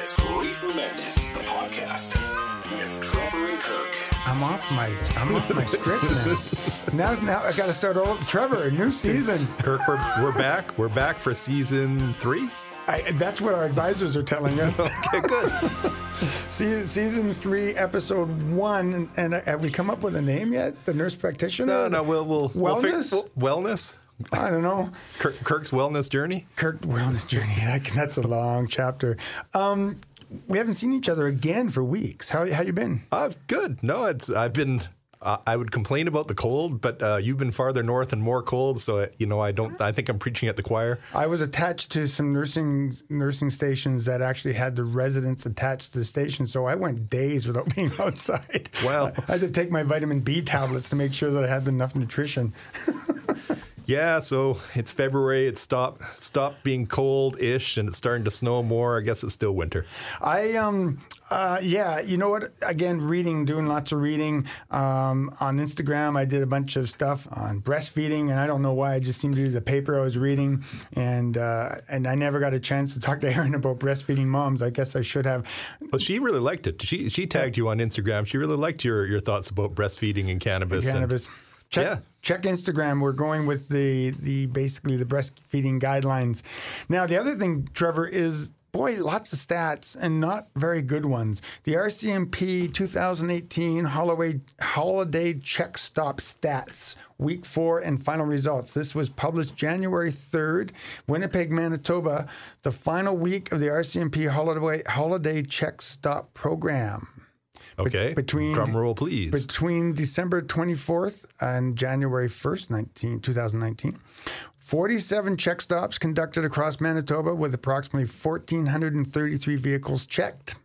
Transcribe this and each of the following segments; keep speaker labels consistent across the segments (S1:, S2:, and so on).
S1: It's Reefer Madness, the podcast with Trevor and Kirk.
S2: I'm off my script now. Now I got to start all. Trevor, new season.
S3: Kirk, we're back. We're back for season 3.
S2: That's what our advisors are telling us.
S3: Okay, good.
S2: Season 3, episode 1, and have we come up with a name yet? The nurse practitioner?
S3: No, we'll
S2: wellness.
S3: Wellness.
S2: I don't know.
S3: Kirk's wellness journey.
S2: Wellness journey. That's a long chapter. We haven't seen each other again for weeks. How you been?
S3: Good. No, I've been. I would complain about the cold, but you've been farther north and more cold, so I think I'm preaching at the choir.
S2: I was attached to some nursing stations that actually had the residents attached to the station, so I went days without being outside.
S3: Well,
S2: I had to take my vitamin B tablets to make sure that I had enough nutrition.
S3: Yeah, so it's February. It's stopped being cold-ish, and it's starting to snow more. I guess it's still winter.
S2: Yeah, you know what? Again, doing lots of reading. On Instagram, I did a bunch of stuff on breastfeeding, and I don't know why. I just seemed to do the paper I was reading, and I never got a chance to talk to Erin about breastfeeding moms. I guess I should have.
S3: Well, she really liked it. She tagged you on Instagram. She really liked your thoughts about breastfeeding and cannabis.
S2: Check Instagram. We're going with the basically the breastfeeding guidelines. Now, the other thing, Trevor, is lots of stats and not very good ones. The RCMP 2018 Holiday Check Stop Stats, Week 4 and final results. This was published January 3rd, Winnipeg, Manitoba, the final week of the RCMP Holiday Check Stop program.
S3: Okay. Drum roll, please.
S2: Between December 24th and January 1st, 2019, 47 check stops conducted across Manitoba with approximately 1,433 vehicles checked.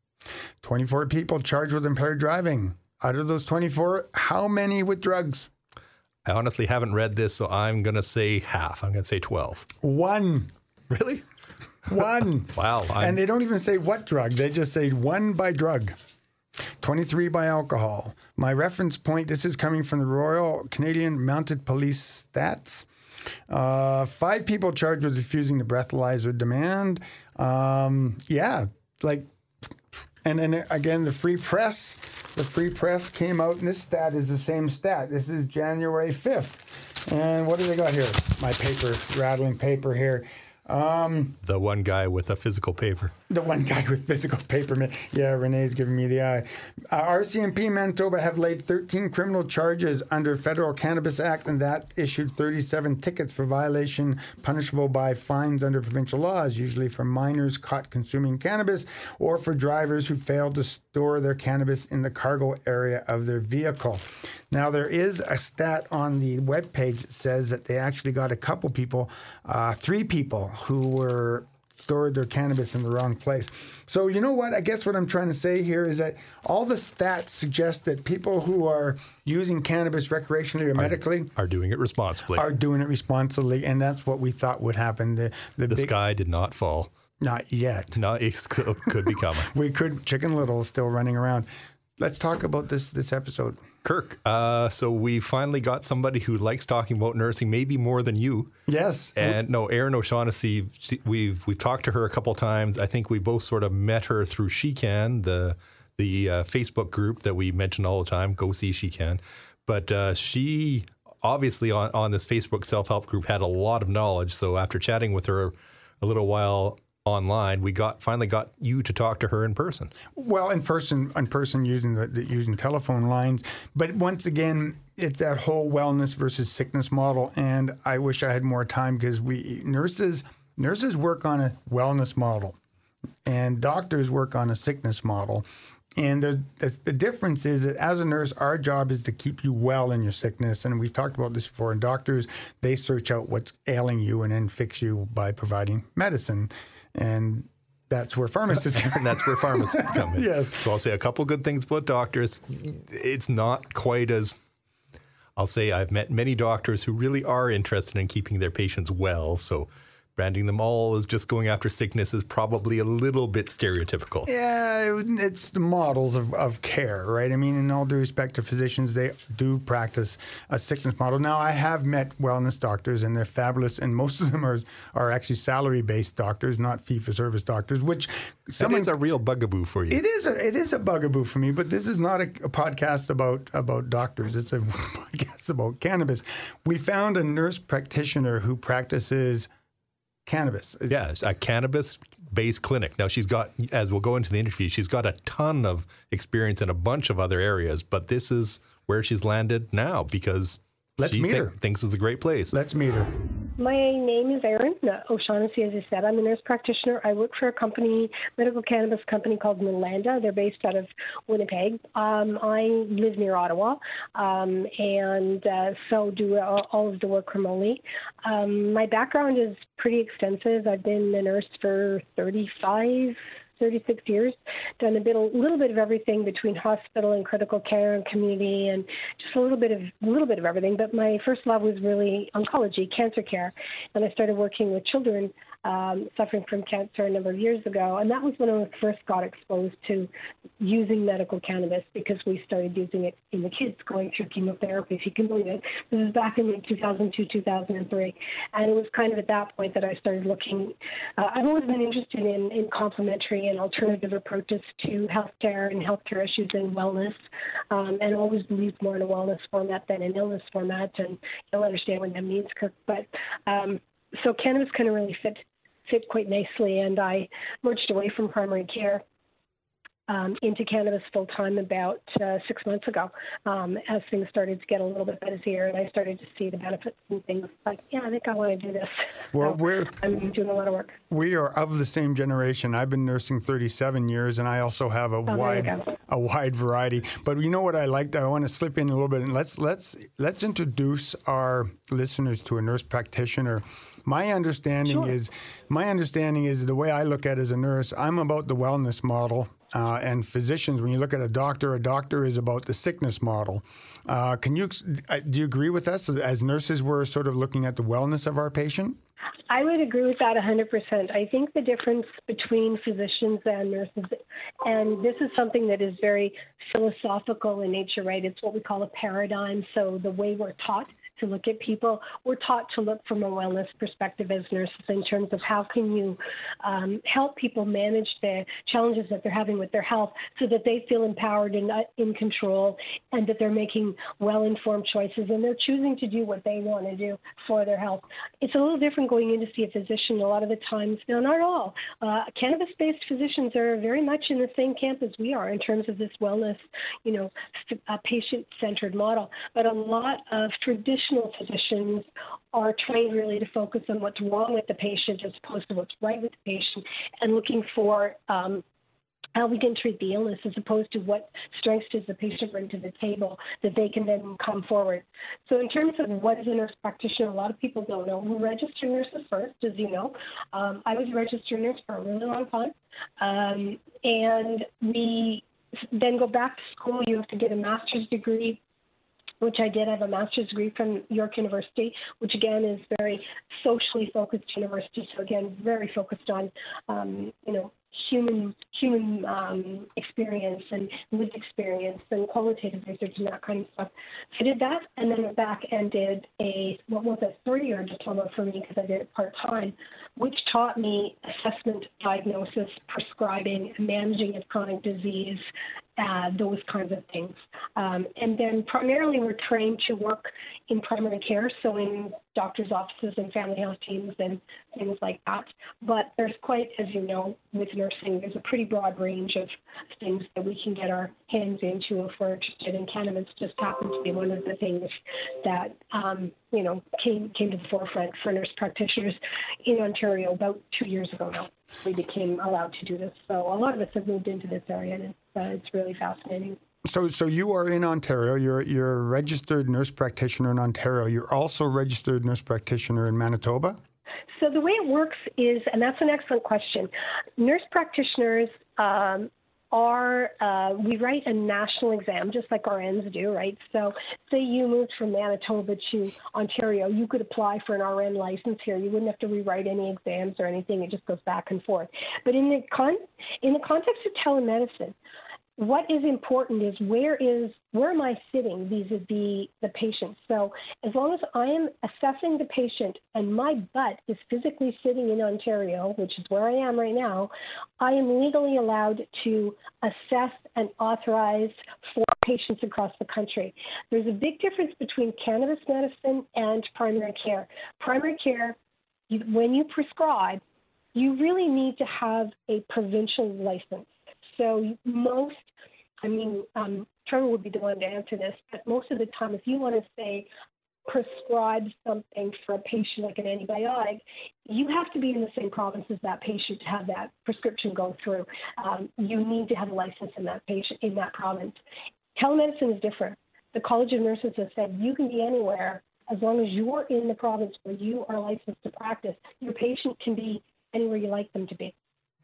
S2: 24 people charged with impaired driving. Out of those 24, how many with drugs?
S3: I honestly haven't read this, so I'm going to say half. I'm going to say 12.
S2: 1.
S3: Really?
S2: 1.
S3: Wow.
S2: And they don't even say what drug. They just say 1 by drug. 23 by alcohol. My reference point, this is coming from the Royal Canadian Mounted Police stats. 5 people charged with refusing the breathalyzer demand. And then again, the Free Press came out, and this stat is the same stat. This is January 5th. And what do they got here? My paper, rattling paper here.
S3: The one guy with a physical paper.
S2: The one guy with physical paper. Yeah, Renee's giving me the eye. RCMP Manitoba have laid 13 criminal charges under Federal Cannabis Act, and that issued 37 tickets for violation punishable by fines under provincial laws, usually for minors caught consuming cannabis or for drivers who failed to store their cannabis in the cargo area of their vehicle. Now, there is a stat on the webpage that says that they actually got a couple people, 3 people who stored their cannabis in the wrong place. So you know what? I guess what I'm trying to say here is that all the stats suggest that people who are using cannabis recreationally or medically
S3: are doing it responsibly.
S2: And that's what we thought would happen. The
S3: sky did not fall.
S2: Not yet.
S3: No, it could be coming.
S2: Chicken Little is still running around. Let's talk about this episode.
S3: Kirk, so we finally got somebody who likes talking about nursing, maybe more than you.
S2: Yes.
S3: And no, Erin O'Shaughnessy, we've talked to her a couple times. I think we both sort of met her through She Can, the Facebook group that we mention all the time. Go see She Can. But she obviously on this Facebook self-help group had a lot of knowledge. So after chatting with her a little while online, we finally got you to talk to her in person. Well,
S2: in person using telephone lines. But once again, it's that whole wellness versus sickness model. And I wish I had more time because nurses work on a wellness model and doctors work on a sickness model. And the difference is that as a nurse, our job is to keep you well in your sickness. And we've talked about this before. And doctors, they search out what's ailing you and then fix you by providing medicine. And that's where pharmacists come in.
S3: And that's where pharmacists come in.
S2: Yes.
S3: So I'll say a couple good things about doctors. It's not quite as, I'll say I've met many doctors who really are interested in keeping their patients well. So branding them all as just going after sickness is probably a little bit stereotypical.
S2: Yeah, it's the models of care, right? I mean, in all due respect to physicians, they do practice a sickness model. Now, I have met wellness doctors, and they're fabulous, and most of them are actually salary-based doctors, not fee-for-service doctors, which
S3: It's a real bugaboo for you.
S2: It is a bugaboo for me, but this is not a podcast about doctors. It's a podcast about cannabis. We found a nurse practitioner who practices cannabis.
S3: Yeah, it's a cannabis-based clinic. Now, she's got, as we'll go into the interview, she's got a ton of experience in a bunch of other areas, but this is where she's landed now because
S2: Let's meet her.
S3: Thinks it's a great place.
S2: Let's meet her.
S4: My name is Erin O'Shaughnessy, as I said. I'm a nurse practitioner. I work for a company, medical cannabis company called Nalanda. They're based out of Winnipeg. I live near Ottawa, and so do all of the work remotely. My background is pretty extensive. I've been a nurse for 36 years, done a little bit of everything between hospital and critical care and community, and just a little bit of everything. But my first love was really oncology, cancer care, and I started working with children suffering from cancer a number of years ago, and that was when I first got exposed to using medical cannabis because we started using it in the kids going through chemotherapy, if you can believe it. This was back in 2002, 2003, and it was kind of at that point that I started looking. I've always been interested in complementary and alternative approaches to healthcare and healthcare issues and wellness, and always believed more in a wellness format than an illness format, and you'll understand what that means, Kirk. But so cannabis kind of really fit quite nicely, and I merged away from primary care into cannabis full-time about 6 months ago as things started to get a little bit busier, and I started to see the benefits and things like, I think I want to do this.
S2: Well,
S4: so I'm doing a lot of work.
S2: We are of the same generation. I've been nursing 37 years, and I also have a wide variety. But you know what I like? I want to slip in a little bit, and let's introduce our listeners to a nurse practitioner. My understanding is the way I look at it as a nurse, I'm about the wellness model. And physicians, when you look at a doctor is about the sickness model. Do you agree with us? As nurses, we're sort of looking at the wellness of our patient?
S4: I would agree with that 100%. I think the difference between physicians and nurses, and this is something that is very philosophical in nature, right? It's what we call a paradigm. So the way we're taught to look at people, we're taught to look from a wellness perspective as nurses in terms of how can you help people manage the challenges that they're having with their health so that they feel empowered and in control, and that they're making well-informed choices and they're choosing to do what they want to do for their health. It's a little different going in to see a physician a lot of the times. No, not all. Cannabis-based physicians are very much in the same camp as we are in terms of this wellness, patient-centered model. But a lot of traditional physicians are trained really to focus on what's wrong with the patient as opposed to what's right with the patient, and looking for how we can treat the illness as opposed to what strengths does the patient bring to the table that they can then come forward. So in terms of what is a nurse practitioner, a lot of people don't know. We're registered nurses first, as you know. I was a registered nurse for a really long time. And we then go back to school. You have to get a master's degree, which I did. I have a master's degree from York University, which again is very socially focused university. So again, very focused on, human experience and lived experience and qualitative research and that kind of stuff. So I did that, and then went back and did a 3-year diploma for me because I did it part-time, which taught me assessment, diagnosis, prescribing, managing of chronic disease, those kinds of things. And then primarily we're trained to work in primary care, so in doctors' offices and family health teams and things like that. But there's quite, as you know, with nursing, there's a pretty broad range of things that we can get our hands into if we're interested in. Cannabis just happens to be one of the things that, came to the forefront for nurse practitioners in Ontario about 2 years ago now. We became allowed to do this. So a lot of us have moved into this area, and it's really fascinating.
S2: So you are in Ontario. You're a registered nurse practitioner in Ontario. You're also a registered nurse practitioner in Manitoba?
S4: So the way it works is, and that's an excellent question, nurse practitioners we write a national exam, just like RNs do, right? So say you moved from Manitoba to Ontario, you could apply for an RN license here. You wouldn't have to rewrite any exams or anything. It just goes back and forth. But in the context of telemedicine, what is important is where am I sitting vis-a-vis the patient? So as long as I am assessing the patient and my butt is physically sitting in Ontario, which is where I am right now, I am legally allowed to assess and authorize for patients across the country. There's a big difference between cannabis medicine and primary care. Primary care, when you prescribe, you really need to have a provincial license. So Trevor would be the one to answer this, but most of the time, if you want to say prescribe something for a patient like an antibiotic, you have to be in the same province as that patient to have that prescription go through. You need to have a license in that province. Telemedicine is different. The College of Nurses has said you can be anywhere as long as you're in the province where you are licensed to practice. Your patient can be anywhere you like them to be.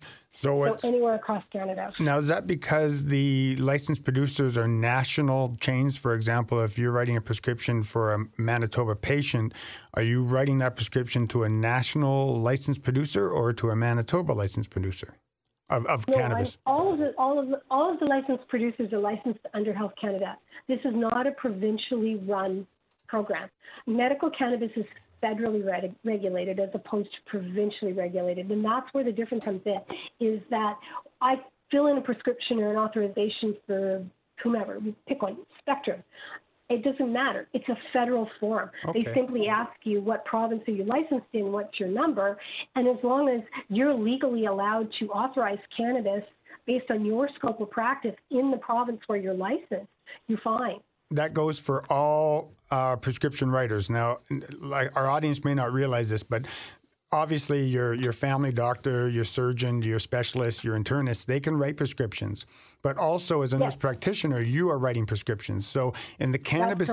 S4: So anywhere across Canada.
S2: Now, is that because the licensed producers are national chains? For example, if you're writing a prescription for a Manitoba patient, are you writing that prescription to a national licensed producer or to a Manitoba licensed producer of cannabis?
S4: All of the licensed producers are licensed under Health Canada. This is not a provincially run program. Medical cannabis is federally regulated as opposed to provincially regulated. And that's where the difference comes in, is that I fill in a prescription or an authorization for whomever, pick one, Spectrum. It doesn't matter. It's a federal form. Okay. They simply ask you what province are you licensed in, what's your number, and as long as you're legally allowed to authorize cannabis based on your scope of practice in the province where you're licensed, you're fine.
S2: That goes for all prescription writers. Now, like our audience may not realize this, but obviously your family doctor, your surgeon, your specialist, your internist, they can write prescriptions. But also as a nurse practitioner, you are writing prescriptions. So in the cannabis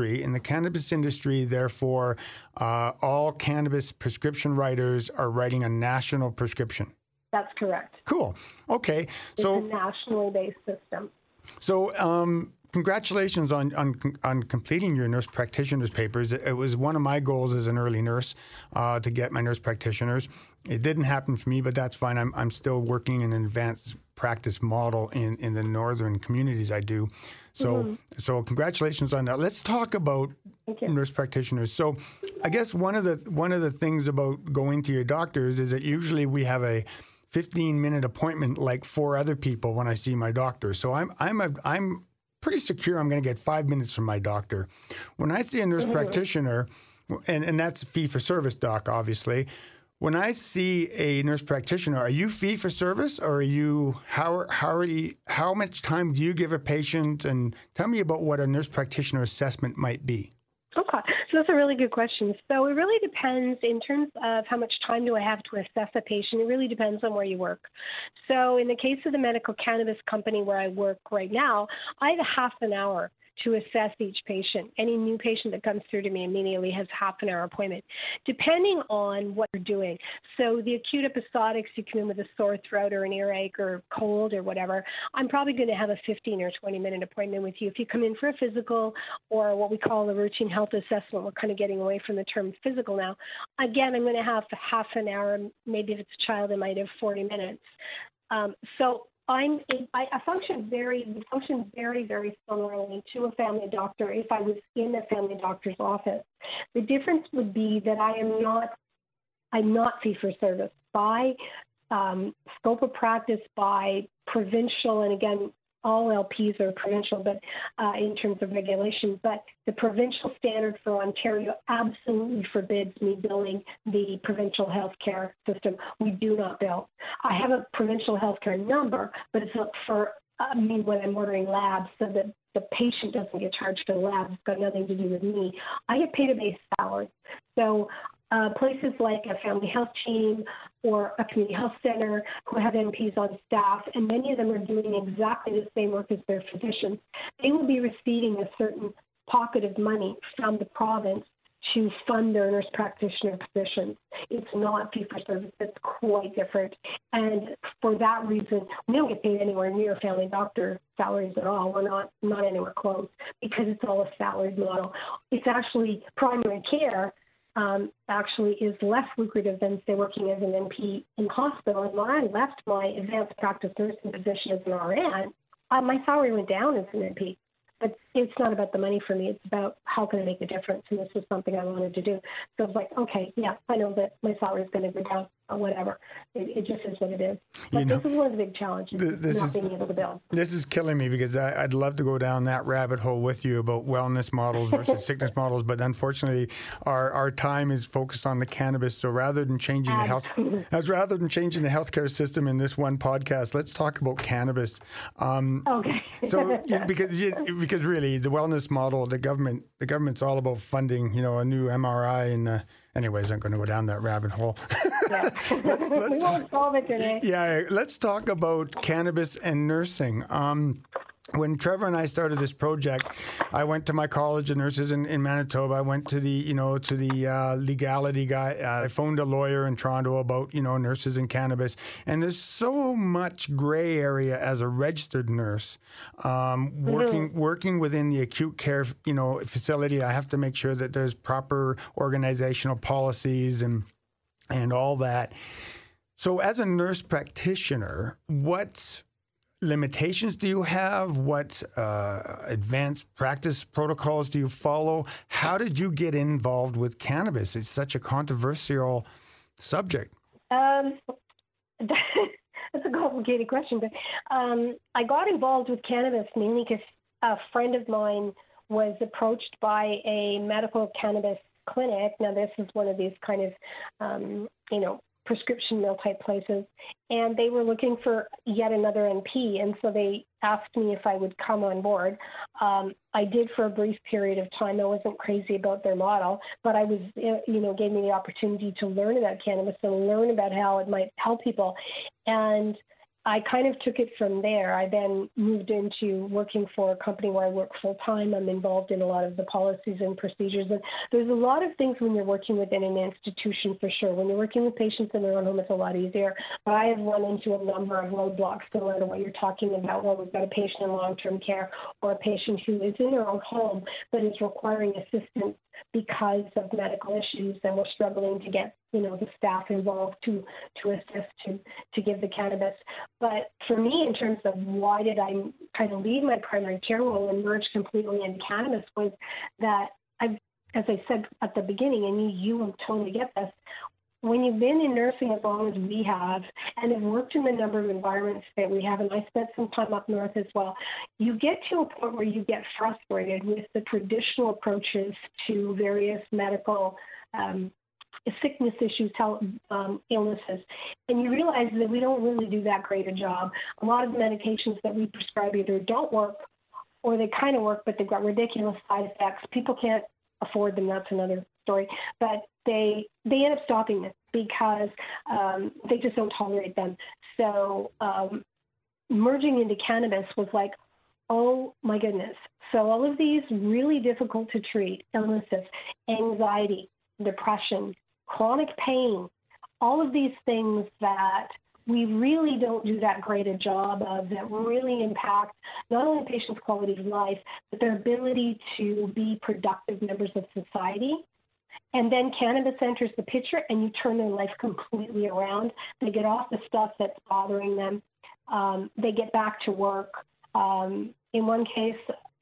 S2: industry, therefore, all cannabis prescription writers are writing a national prescription.
S4: That's correct.
S2: Cool. Okay. So
S4: it's a nationally based system.
S2: So congratulations on completing your nurse practitioner's papers. It was one of my goals as an early nurse to get my nurse practitioners. It didn't happen for me, but that's fine. I'm still working in an advanced practice model in the northern communities I do. So so congratulations on that. Let's talk about nurse practitioners. So I guess one of the things about going to your doctors is that usually we have a 15-minute appointment like 4 other people when I see my doctor. So I'm pretty secure I'm going to get 5 minutes from my doctor. When I see a nurse practitioner, and that's fee-for-service doc, obviously. When I see a nurse practitioner, are you fee-for-service, or are you how much time do you give a patient? And tell me about what a nurse practitioner assessment might be.
S4: Okay, so that's a really good question. So it really depends in terms of how much time do I have to assess a patient. It really depends on where you work. So in the case of the medical cannabis company where I work right now, I have a half an hour to assess each patient. Any new patient that comes through to me immediately has half an hour appointment, depending on what you're doing. So the acute episodics, you come in with a sore throat or an earache or cold or whatever, I'm probably going to have a 15 or 20-minute appointment with you. If you come in for a physical or what we call a routine health assessment, we're kind of getting away from the term physical now. Again, I'm going to have half an hour. Maybe if it's a child, I might have 40 minutes. I function very, very similarly to a family doctor if I was in a family doctor's office. The difference would be that I'm not fee-for-service. By scope of practice, by provincial, and again, all LPs are provincial, but in terms of regulation. But the provincial standard for Ontario absolutely forbids me billing the provincial healthcare system. We do not bill. I have a provincial healthcare number, but it's not for me when I'm ordering labs, so that the patient doesn't get charged for the labs. It's got nothing to do with me. I get paid a base salary. So places like a family health team or a community health center who have NPs on staff, and many of them are doing exactly the same work as their physicians, they will be receiving a certain pocket of money from the province to fund their nurse practitioner positions. It's not fee-for-service. It's quite different. And for that reason, we don't get paid anywhere near family doctor salaries at all. We're not anywhere close because it's all a salaried model. It's actually primary care actually is less lucrative than, say, working as an NP in hospital. And when I left my advanced practice nursing position as an RN, my salary went down as an NP. But it's not about the money for me. It's about how can I make a difference. And this was something I wanted to do. So I was like, okay, yeah, I know that my salary is going to go down or whatever. It just is what it is. But this is one of the big challenges, not being able to build.
S2: This is killing me because I'd love to go down that rabbit hole with you about wellness models versus sickness models. But unfortunately, our time is focused on the cannabis. So rather than changing the healthcare system in this one podcast, let's talk about cannabis.
S4: Okay.
S2: So because really the wellness model, the government's all about funding, a new MRI and. Anyways, I'm going to go down that rabbit hole.
S4: Yeah. let's we won't solve it today.
S2: Yeah, let's talk about cannabis and nursing. When Trevor and I started this project, I went to my college of nurses in Manitoba. I went to the legality guy. I phoned a lawyer in Toronto about, nurses and cannabis. And there's so much gray area as a registered nurse. Working within the acute care, facility, I have to make sure that there's proper organizational policies and all that. So as a nurse practitioner, what limitations do you have? What advanced practice protocols do you follow? How did you get involved with cannabis? It's such a controversial subject.
S4: That's a complicated question, but I got involved with cannabis mainly because a friend of mine was approached by a medical cannabis clinic. Now, this is one of these kind of, prescription mill type places, and they were looking for yet another NP, and so they asked me if I would come on board. I did for a brief period of time. I wasn't crazy about their model, but I was, gave me the opportunity to learn about cannabis and learn about how it might help people, and I kind of took it from there. I then moved into working for a company where I work full-time. I'm involved in a lot of the policies and procedures. And there's a lot of things when you're working within an institution, for sure. When you're working with patients in their own home, it's a lot easier. But I have run into a number of roadblocks similar to what you're talking about, where we've got a patient in long-term care or a patient who is in their own home but is requiring assistance because of medical issues, and we're struggling to get the staff involved to assist to give the cannabis. But for me, in terms of why did I kind of leave my primary care role and merge completely into cannabis, was that as I said at the beginning, and you will totally get this, when you've been in nursing as long as we have and have worked in the number of environments that we have, and I spent some time up north as well, you get to a point where you get frustrated with the traditional approaches to various medical sickness issues, health, illnesses, and you realize that we don't really do that great a job. A lot of the medications that we prescribe either don't work or they kind of work, but they've got ridiculous side effects. People can't afford them. That's another story. But they end up stopping it because they just don't tolerate them. So merging into cannabis was like, oh my goodness. So all of these really difficult to treat illnesses, anxiety, depression, chronic pain, all of these things that we really don't do that great a job of, that really impact not only patients' quality of life, but their ability to be productive members of society. And then cannabis enters the picture and you turn their life completely around. They get off the stuff that's bothering them. They get back to work. In one case,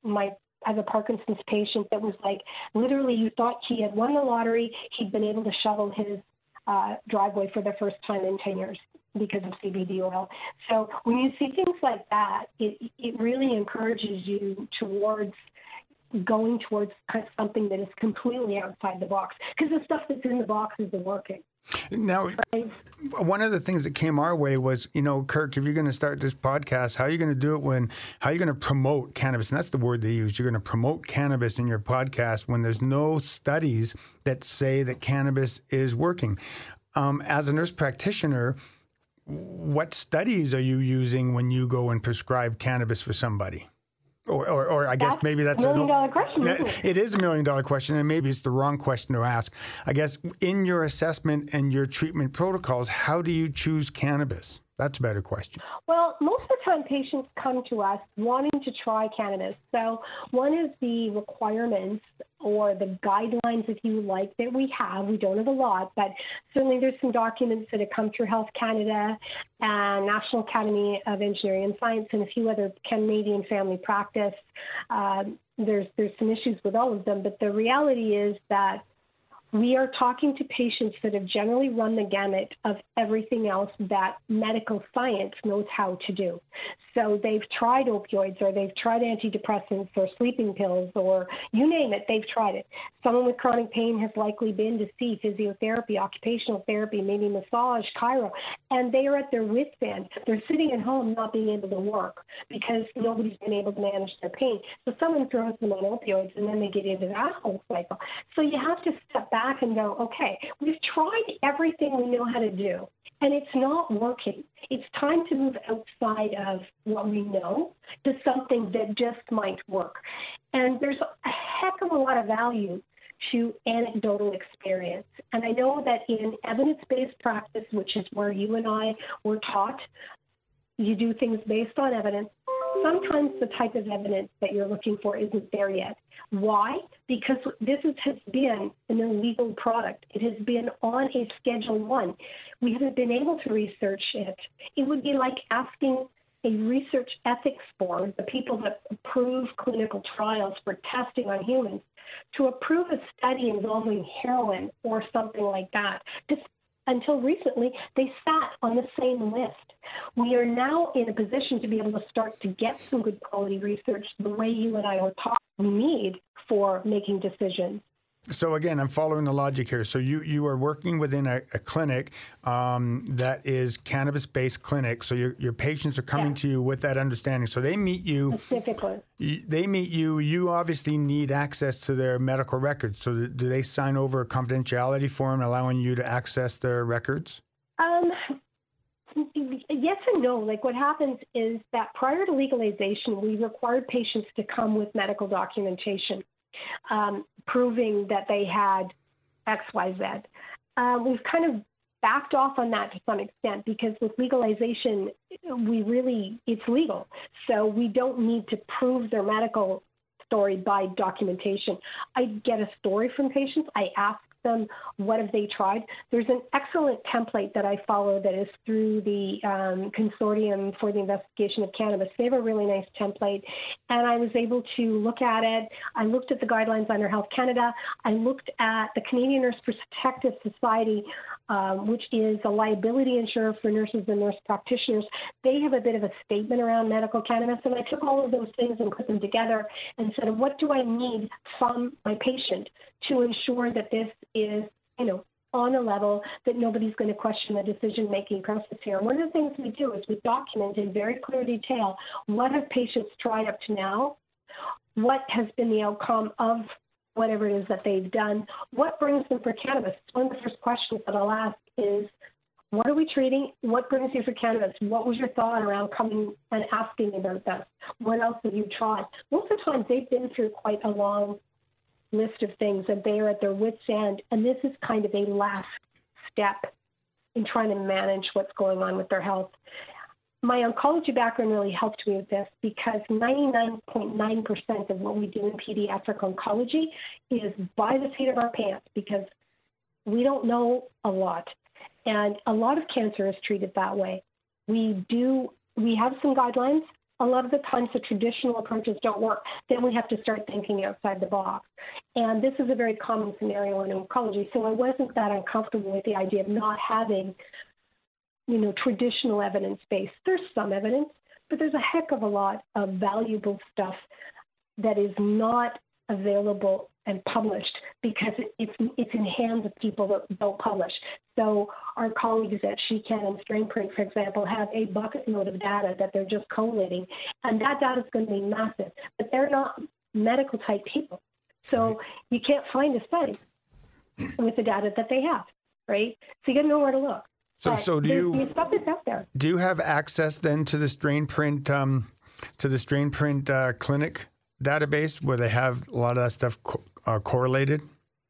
S4: as a Parkinson's patient, that was like, literally you thought he had won the lottery. He'd been able to shovel his driveway for the first time in 10 years because of CBD oil. So when you see things like that, it really encourages you towards going towards something that is completely outside the box, because the stuff that's in the box isn't working.
S2: Now, one of the things that came our way was, Kirk, if you're going to start this podcast, how are you going to do it how are you going to promote cannabis? And that's the word they use. You're going to promote cannabis in your podcast when there's no studies that say that cannabis is working. As a nurse practitioner, what studies are you using when you go and prescribe cannabis for somebody? Or I guess maybe that's
S4: $1 million question, isn't it?
S2: It is $1 million question, and maybe it's the wrong question to ask. I guess in your assessment and your treatment protocols, how do you choose cannabis? That's a better question.
S4: Well, most of the time patients come to us wanting to try cannabis. So one is the requirements or the guidelines, if you like, that we have. We don't have a lot, but certainly there's some documents that have come through Health Canada and National Academy of Engineering and Science and a few other Canadian family practice. There's some issues with all of them, but the reality is that we are talking to patients that have generally run the gamut of everything else that medical science knows how to do. So they've tried opioids, or they've tried antidepressants, or sleeping pills, or you name it, they've tried it. Someone with chronic pain has likely been to see physiotherapy, occupational therapy, maybe massage, chiro, and they are at their wit's end. They're sitting at home not being able to work because nobody's been able to manage their pain. So someone throws them on opioids, and then they get into that whole cycle. So you have to step back and go, okay, we've tried everything we know how to do, and it's not working. It's time to move outside of what we know to something that just might work. And there's a heck of a lot of value to anecdotal experience. And I know that in evidence-based practice, which is where you and I were taught, you do things based on evidence. Sometimes the type of evidence that you're looking for isn't there yet. Why? Because this has been an illegal product. It has been on a Schedule I. We haven't been able to research it. It would be like asking a research ethics board, the people that approve clinical trials for testing on humans, to approve a study involving heroin or something like that. Just until recently, they sat on the same list. We are now in a position to be able to start to get some good quality research the way you and I were taught we need for making decisions.
S2: So again, I'm following the logic here. So you are working within a clinic that is cannabis-based clinic. So your patients are coming to you with that understanding. So they meet you.
S4: Specifically.
S2: They meet you. You obviously need access to their medical records. So do they sign over a confidentiality form allowing you to access their records?
S4: Yes and no. Like what happens is that prior to legalization, we required patients to come with medical documentation. Proving that they had X, Y, Z. We've kind of backed off on that to some extent because with legalization, it's legal. So we don't need to prove their medical story by documentation. I get a story from patients. I ask them, what have they tried? There's an excellent template that I follow that is through the Consortium for the Investigation of Cannabis. They have a really nice template, and I was able to look at it. I looked at the guidelines under Health Canada. I looked at the Canadian Nurse Protective Society, which is a liability insurer for nurses and nurse practitioners. They have a bit of a statement around medical cannabis, and I took all of those things and put them together and said, what do I need from my patient to ensure that this is, on a level that nobody's going to question the decision-making process here. And one of the things we do is we document in very clear detail what have patients tried up to now, what has been the outcome of whatever it is that they've done, what brings them for cannabis. One of the first questions that I'll ask is, what are we treating? What brings you for cannabis? What was your thought around coming and asking about this? What else have you tried? Most of the time, they've been through quite a long list of things, and they are at their wit's end. And this is kind of a last step in trying to manage what's going on with their health. My oncology background really helped me with this because 99.9% of what we do in pediatric oncology is by the seat of our pants because we don't know a lot. And a lot of cancer is treated that way. We have some guidelines. A lot of the times the traditional approaches don't work. Then we have to start thinking outside the box. And this is a very common scenario in oncology. So I wasn't that uncomfortable with the idea of not having, traditional evidence base. There's some evidence, but there's a heck of a lot of valuable stuff that is not available and published because it's in hands of people that don't publish. So our colleagues at SheCan and StrainPrint, for example, have a bucket load of data that they're just collating, and that data is going to be massive. But they're not medical type people, so you can't find a study with the data that they have, right? So you got to know where to look.
S2: So do you
S4: the stuff is out there.
S2: Do you have access then to the StrainPrint to the StrainPrint clinic database where they have a lot of that stuff correlated?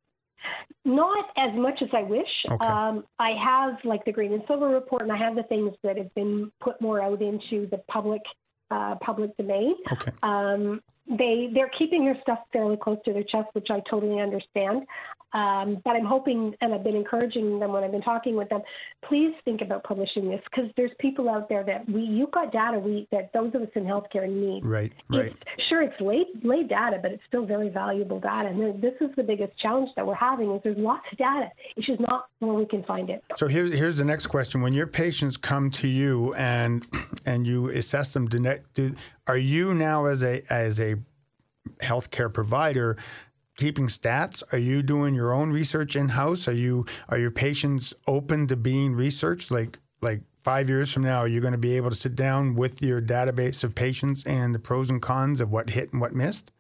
S4: Not as much as I wish.
S2: Okay.
S4: I have like the green and silver report, and I have the things that have been put more out into the public domain.
S2: Okay.
S4: They're keeping their stuff fairly close to their chest, which I totally understand. But I'm hoping, and I've been encouraging them when I've been talking with them, please think about publishing this, because there's people out there that you've got data that those of us in healthcare need.
S2: Right.
S4: It's late data, but it's still very valuable data. And this is the biggest challenge that we're having is there's lots of data. It's just not where we can find it.
S2: So here's the next question. When your patients come to you and you assess them, are you now as a healthcare provider keeping stats? Are you doing your own research in-house? Are your patients open to being researched? Like 5 years from now, are you going to be able to sit down with your database of patients and the pros and cons of what hit and what missed?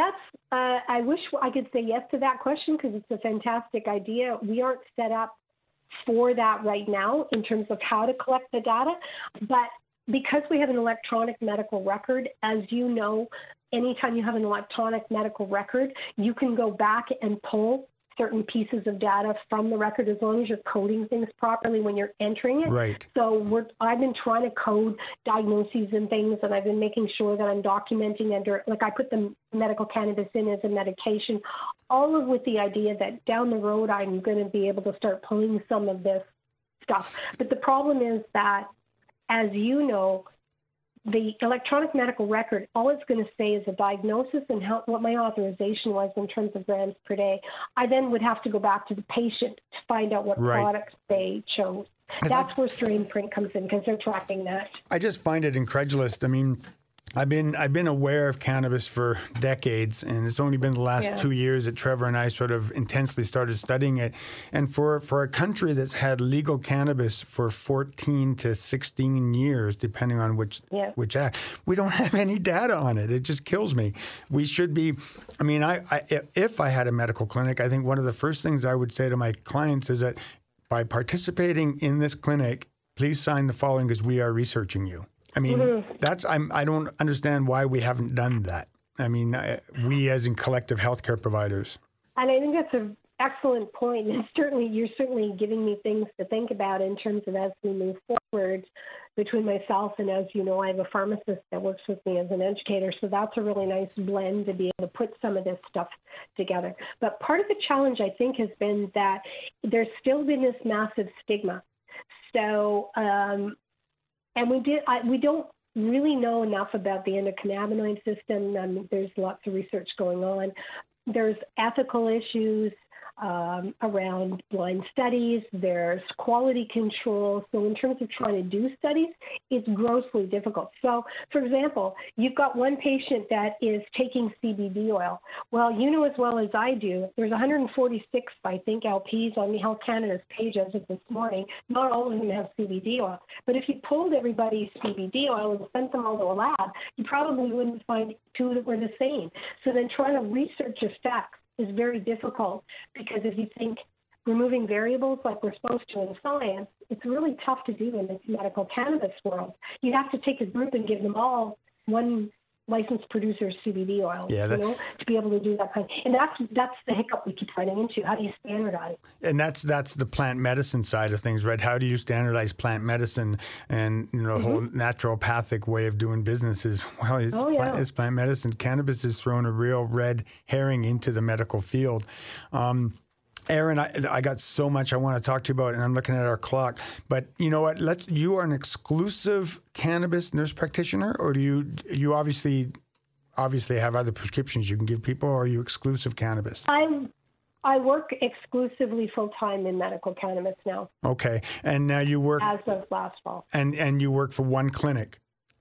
S4: I wish I could say yes to that question, because it's a fantastic idea. We aren't set up for that right now in terms of how to collect the data, but because we have an electronic medical record, as you know, anytime you have an electronic medical record, you can go back and pull certain pieces of data from the record as long as you're coding things properly when you're entering it.
S2: Right.
S4: So I've been trying to code diagnoses and things, and I've been making sure that I'm documenting like I put the medical cannabis in as a medication, all with the idea that down the road I'm going to be able to start pulling some of this stuff. But the problem is that, as you know, the electronic medical record, all it's going to say is a diagnosis and what my authorization was in terms of grams per day. I then would have to go back to the patient to find out what products they chose. That's where StrainPrint comes in, because they're tracking that.
S2: I just find it incredulous. I mean, I've been aware of cannabis for decades, and it's only been the last 2 years that Trevor and I sort of intensely started studying it. And for a country that's had legal cannabis for 14 to 16 years, depending on which act, we don't have any data on it. It just kills me. We should be. I mean, if I had a medical clinic, I think one of the first things I would say to my clients is that by participating in this clinic, please sign the following, because we are researching you. I mean, I don't understand why we haven't done that. I mean, we as in collective healthcare providers. And
S4: I think that's an excellent point. And you're certainly giving me things to think about in terms of as we move forward between myself and, as you know, I have a pharmacist that works with me as an educator. So that's a really nice blend to be able to put some of this stuff together. But part of the challenge, I think, has been that there's still been this massive stigma. So, and we don't really know enough about the endocannabinoid system. There's lots of research going on. There's ethical issues around blind studies. There's quality control. So in terms of trying to do studies, it's grossly difficult. So, for example, you've got one patient that is taking CBD oil. Well, you know as well as I do, there's 146, I think, LPs on the Health Canada's page as of this morning. Not all of them have CBD oil. But if you pulled everybody's CBD oil and sent them all to a lab, you probably wouldn't find two that were the same. So then trying to research effects is very difficult, because if you think removing variables like we're supposed to in science, it's really tough to do in the medical cannabis world. You have to take a group and give them all one licensed producer's CBD oil, to be able to do that kind. And that's the hiccup we keep running into. How do you standardize? And that's
S2: the plant medicine side of things, right? How do you standardize plant medicine? And the whole naturopathic way of doing business is, it's plant medicine. Cannabis has thrown a real red herring into the medical field. Aaron, I got so much I want to talk to you about, and I'm looking at our clock. But you know what? You are an exclusive cannabis nurse practitioner, or do you obviously have other prescriptions you can give people, or are you exclusive cannabis?
S4: I work exclusively full-time in medical cannabis now.
S2: Okay. And now you work...
S4: As of last fall.
S2: And you work for one clinic?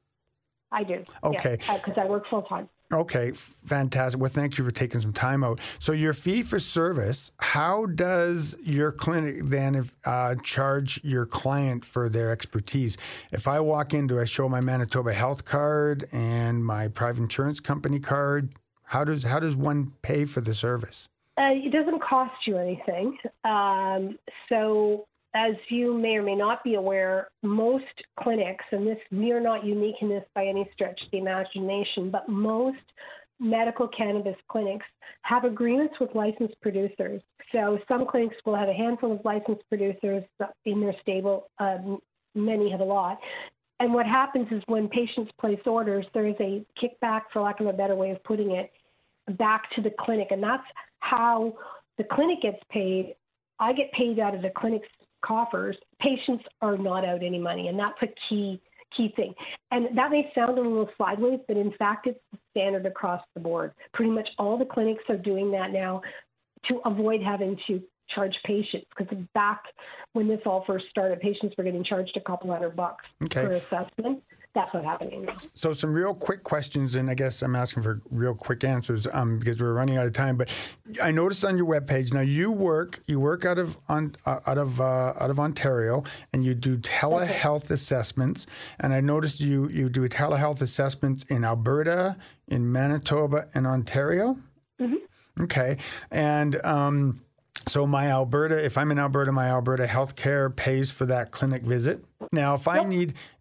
S4: I do.
S2: Okay.
S4: Because I work full-time.
S2: Okay, fantastic. Well, thank you for taking some time out. So your fee for service, how does your clinic then charge your client for their expertise? If I walk in, do I show my Manitoba Health card and my private insurance company card? How does one pay for the service?
S4: It doesn't cost you anything. So as you may or may not be aware, most clinics, and we are not unique in this by any stretch of the imagination, but most medical cannabis clinics have agreements with licensed producers. So some clinics will have a handful of licensed producers in their stable. Many have a lot. And what happens is when patients place orders, there is a kickback, for lack of a better way of putting it, back to the clinic. And that's how the clinic gets paid. I get paid out of the clinic's coffers. Patients are not out any money. And that's a key thing. And that may sound a little sideways, but in fact, it's the standard across the board. Pretty much all the clinics are doing that now to avoid having to charge patients, because back when this all first started, patients were getting charged a couple $100 per assessment. That's what's happening now.
S2: So some real quick questions, and I guess I'm asking for real quick answers because we're running out of time. But I noticed on your webpage now you work out of Ontario, and you do telehealth assessments. And I noticed you do telehealth assessments in Alberta, in Manitoba, and Ontario. Mm-hmm. Okay, and so if I'm in Alberta, my Alberta Healthcare pays for that clinic visit. Now, if I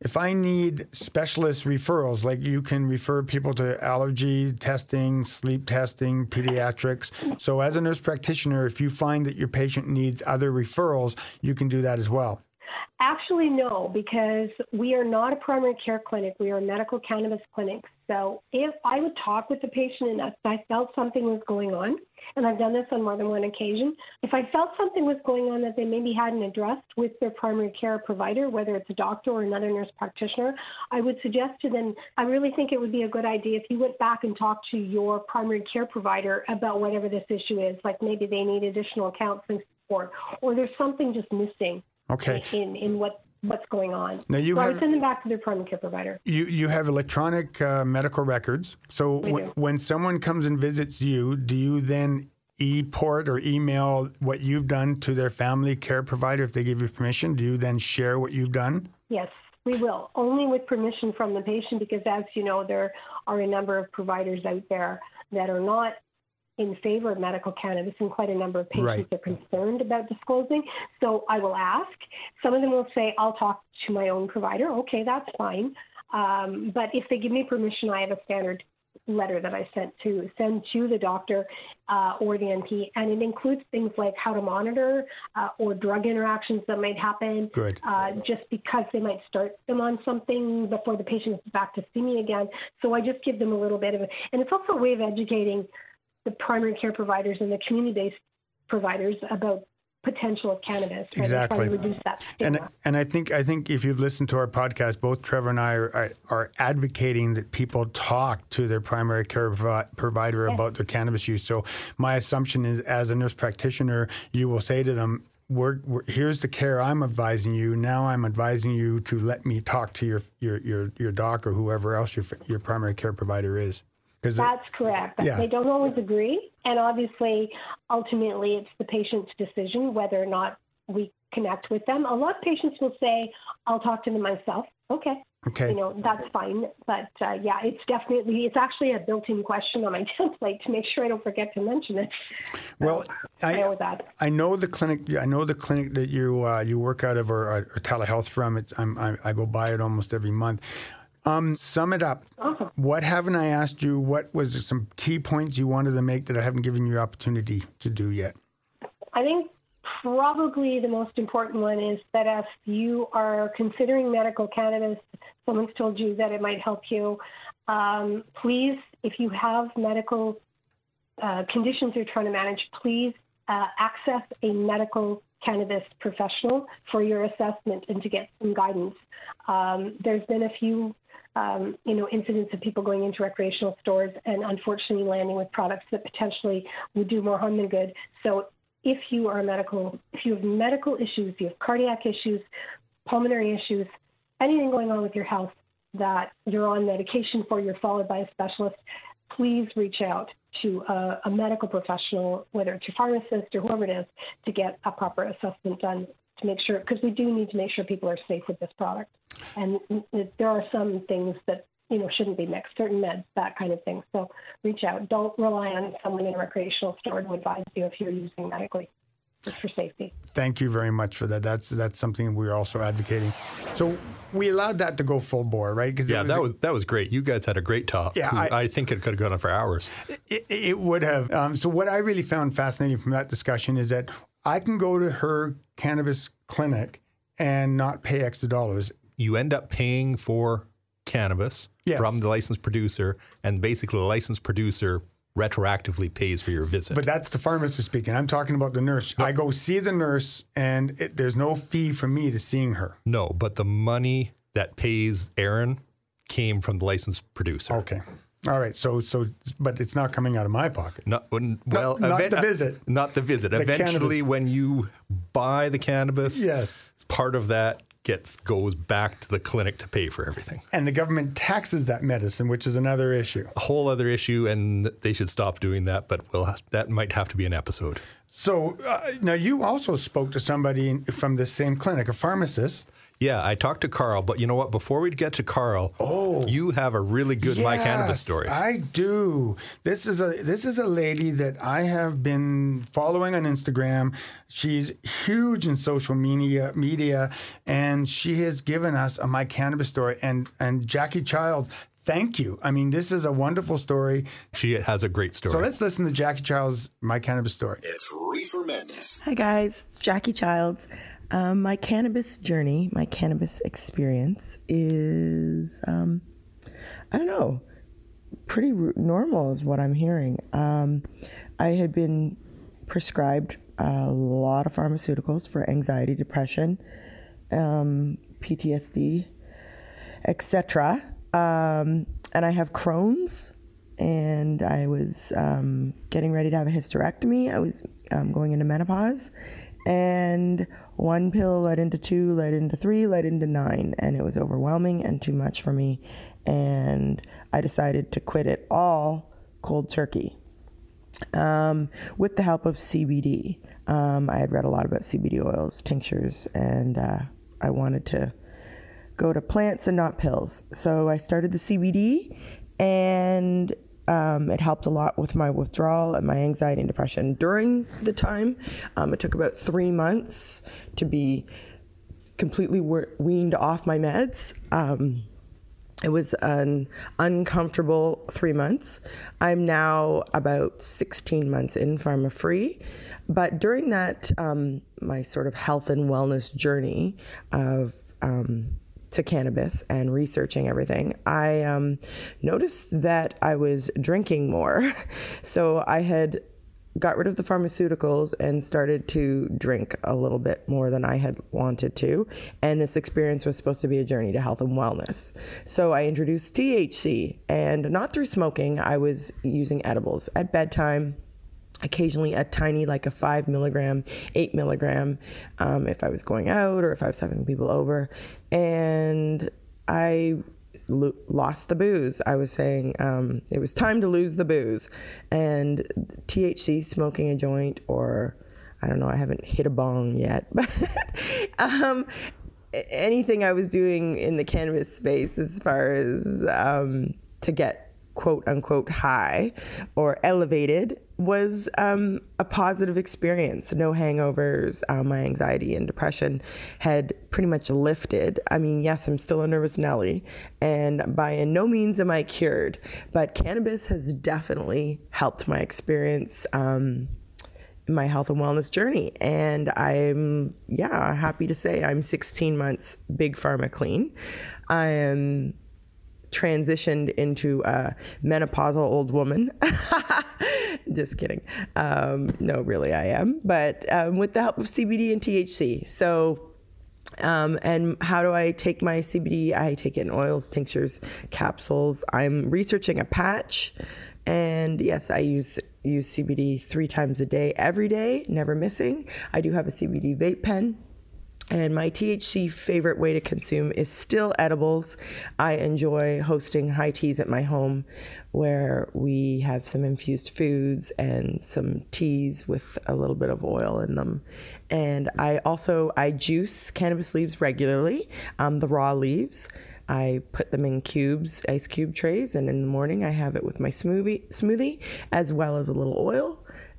S2: need specialist referrals, like you can refer people to allergy testing, sleep testing, pediatrics. So as a nurse practitioner, if you find that your patient needs other referrals, you can do that as well.
S4: Actually, no, because we are not a primary care clinic. We are a medical cannabis clinic. So if I would talk with the patient and I felt something was going on, and I've done this on more than one occasion, if I felt something was going on that they maybe hadn't addressed with their primary care provider, whether it's a doctor or another nurse practitioner, I would suggest to them, I really think it would be a good idea if you went back and talked to your primary care provider about whatever this issue is, like maybe they need additional counseling support, or there's something just missing.
S2: Okay.
S4: In what's going on.
S2: Now
S4: I would send them back to their primary care provider.
S2: You have electronic medical records. So when someone comes and visits you, do you then e-port or email what you've done to their family care provider if they give you permission? Do you then share what you've done?
S4: Yes, we will. Only with permission from the patient, because as you know, there are a number of providers out there that are not in favor of medical cannabis, and quite a number of patients are concerned about disclosing. So I will ask. Some of them will say, I'll talk to my own provider. Okay, that's fine. But if they give me permission, I have a standard letter that I send to the doctor or the NP, and it includes things like how to monitor or drug interactions that might happen.
S2: Good.
S4: Just because they might start them on something before the patient is back to see me again. So I just give them a little bit of it. And it's also a way of educating the primary care providers and the community-based providers about potential of cannabis. Right?
S2: Exactly.
S4: To reduce that stigma.
S2: And I think if you've listened to our podcast, both Trevor and I are advocating that people talk to their primary care provider about their cannabis use. So my assumption is, as a nurse practitioner, you will say to them, here's the care I'm advising you. Now I'm advising you to let me talk to your doc or whoever else your primary care provider is.
S4: That's correct.
S2: Yeah.
S4: They don't always agree. And obviously, ultimately, it's the patient's decision whether or not we connect with them. A lot of patients will say, I'll talk to them myself. Okay. That's fine. But it's actually a built-in question on my template to make sure I don't forget to mention it.
S2: Well,
S4: I
S2: know the clinic that you work out of or telehealth from. I go by it almost every month. Sum it up.
S4: Awesome.
S2: What haven't I asked you? What was some key points you wanted to make that I haven't given you opportunity to do yet?
S4: I think probably the most important one is that if you are considering medical cannabis, someone's told you that it might help you, please, if you have medical conditions you're trying to manage, please access a medical cannabis professional for your assessment and to get some guidance. There's been a few incidents of people going into recreational stores and unfortunately landing with products that potentially would do more harm than good. So if you have medical issues, you have cardiac issues, pulmonary issues, anything going on with your health that you're on medication for, you're followed by a specialist, please reach out to a medical professional, whether it's your pharmacist or whoever it is, to get a proper assessment done to make sure, because we do need to make sure people are safe with this product. And there are some things that, shouldn't be mixed, certain meds, that kind of thing. So reach out. Don't rely on someone in a recreational store to advise you if you're using medically. just for safety.
S2: Thank you very much for that. That's something we're also advocating. So we allowed that to go full bore, right?
S3: That was great. You guys had a great talk.
S2: Yeah,
S3: I think it could have gone on for hours.
S2: It would have. So what I really found fascinating from that discussion is that I can go to her cannabis clinic and not pay extra dollars.
S3: You end up paying for cannabis from the licensed producer, and basically the licensed producer retroactively pays for your visit.
S2: But that's the pharmacist speaking. I'm talking about the nurse. I go see the nurse, and there's no fee for me to seeing her.
S3: No, but the money that pays Aaron came from the licensed producer.
S2: Okay. All right. So, but it's not coming out of my pocket.
S3: Not the visit. Not the visit.
S2: The
S3: Eventually,
S2: cannabis.
S3: when you buy the cannabis,
S2: yes,
S3: part of that goes back to the clinic to pay for everything.
S2: And the government taxes that medicine, which is another issue.
S3: A whole other issue, and they should stop doing that, but that might have to be an episode.
S2: So now you also spoke to somebody from this same clinic, a pharmacist.
S3: Yeah, I talked to Carl, but you know what? Before we get to Carl, you have a really good My Cannabis story.
S2: I do. This is a lady that I have been following on Instagram. She's huge in social media, and she has given us a My Cannabis story. And Jackie Child, thank you. I mean, this is a wonderful story.
S3: She has a great story.
S2: So let's listen to Jackie Child's My Cannabis story.
S1: It's Reefer Madness.
S5: Hi guys, it's Jackie Childs. My cannabis journey, my cannabis experience is, I don't know, pretty normal is what I'm hearing. I had been prescribed a lot of pharmaceuticals for anxiety, depression, PTSD, etc. And I have Crohn's, and I was getting ready to have a hysterectomy. I was going into menopause. And one pill led into 2, led into 3, led into 9, and it was overwhelming and too much for me. And I decided to quit it all cold turkey with the help of CBD. I had read a lot about CBD oils, tinctures, and I wanted to go to plants and not pills. So I started the CBD, and it helped a lot with my withdrawal and my anxiety and depression. During the time, it took about 3 months to be completely weaned off my meds. It was an uncomfortable 3 months. I'm now about 16 months in pharma-free. But during that, my sort of health and wellness journey of to cannabis and researching everything, I noticed that I was drinking more. So I had got rid of the pharmaceuticals and started to drink a little bit more than I had wanted to. And this experience was supposed to be a journey to health and wellness. So I introduced THC, and not through smoking. I was using edibles at bedtime, occasionally a tiny, like a 5 milligram, 8 milligram, if I was going out or if I was having people over. And I lost the booze. I was saying it was time to lose the booze. And THC, smoking a joint, or I don't know, I haven't hit a bong yet, but anything I was doing in the cannabis space as far as to get quote unquote high or elevated was a positive experience. No hangovers. My anxiety and depression had pretty much lifted. I mean, yes, I'm still a nervous Nelly, and by no means am I cured, but cannabis has definitely helped my experience, my health and wellness journey. And I'm, happy to say I'm 16 months big pharma clean. I am transitioned into a menopausal old woman. Just kidding. No, really I am. But with the help of CBD and THC. So, and how do I take my CBD? I take it in oils, tinctures, capsules. I'm researching a patch. And yes, I use CBD 3 times a day, every day, never missing. I do have a CBD vape pen. And my THC favorite way to consume is still edibles. I enjoy hosting high teas at my home where we have some infused foods and some teas with a little bit of oil in them. And I juice cannabis leaves regularly, the raw leaves. I put them in cubes, ice cube trays, and in the morning I have it with my smoothie, as well as a little oil.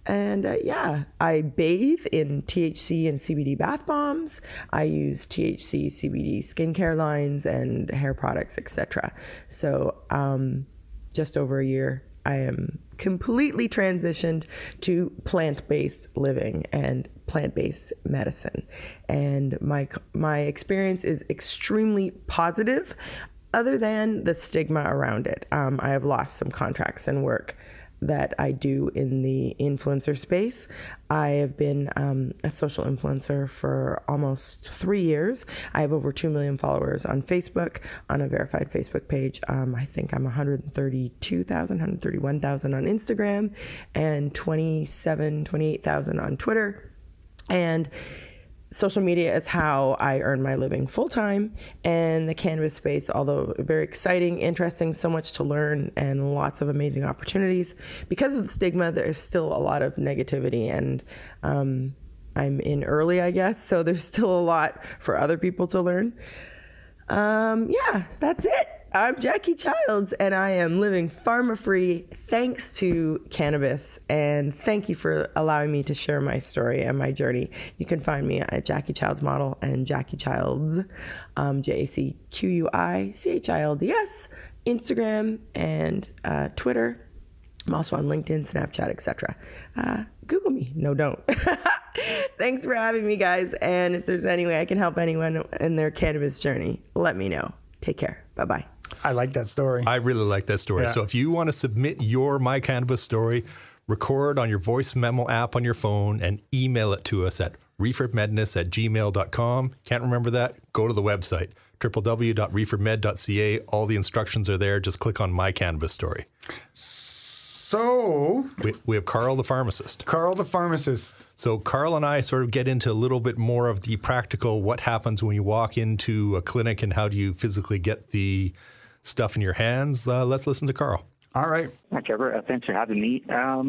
S5: And I bathe in THC and CBD bath bombs. I use THC, CBD skincare lines and hair products, etc. So just over a year, I am completely transitioned to plant-based living and plant-based medicine. And my experience is extremely positive, other than the stigma around it. I have lost some contracts and work that I do in the influencer space. I have been a social influencer for almost 3 years. I have over 2 million followers on Facebook, on a verified Facebook page. I think I'm 131,000 on Instagram, and 28,000 on Twitter. And social media is how I earn my living full time, and the cannabis space, although very exciting, interesting, so much to learn and lots of amazing opportunities. Because of the stigma, there's still a lot of negativity, and I'm in early, I guess, so there's still a lot for other people to learn. That's it. I'm Jackie Childs, and I am living pharma-free thanks to cannabis, and thank you for allowing me to share my story and my journey. You can find me at Jackie Childs Model and Jackie Childs, JACQUICHILDS, Instagram and Twitter. I'm also on LinkedIn, Snapchat, etc. Google me. No, don't. Thanks for having me, guys, and if there's any way I can help anyone in their cannabis journey, let me know. Take care. Bye-bye.
S2: I like that story.
S3: I really like that story.
S2: Yeah.
S3: So if you want to submit your My Cannabis story, record on your voice memo app on your phone and email it to us at reefordmadness@gmail.com. Can't remember that? Go to the website, www.reefordmed.ca. All the instructions are there. Just click on My Cannabis Story.
S2: So
S3: We have Carl the pharmacist.
S2: Carl the pharmacist.
S3: So Carl and I sort of get into a little bit more of the practical, what happens when you walk into a clinic and how do you physically get the stuff in your hands. Let's listen to Carl.
S2: All right.
S6: Hi, Trevor. Thanks for having me.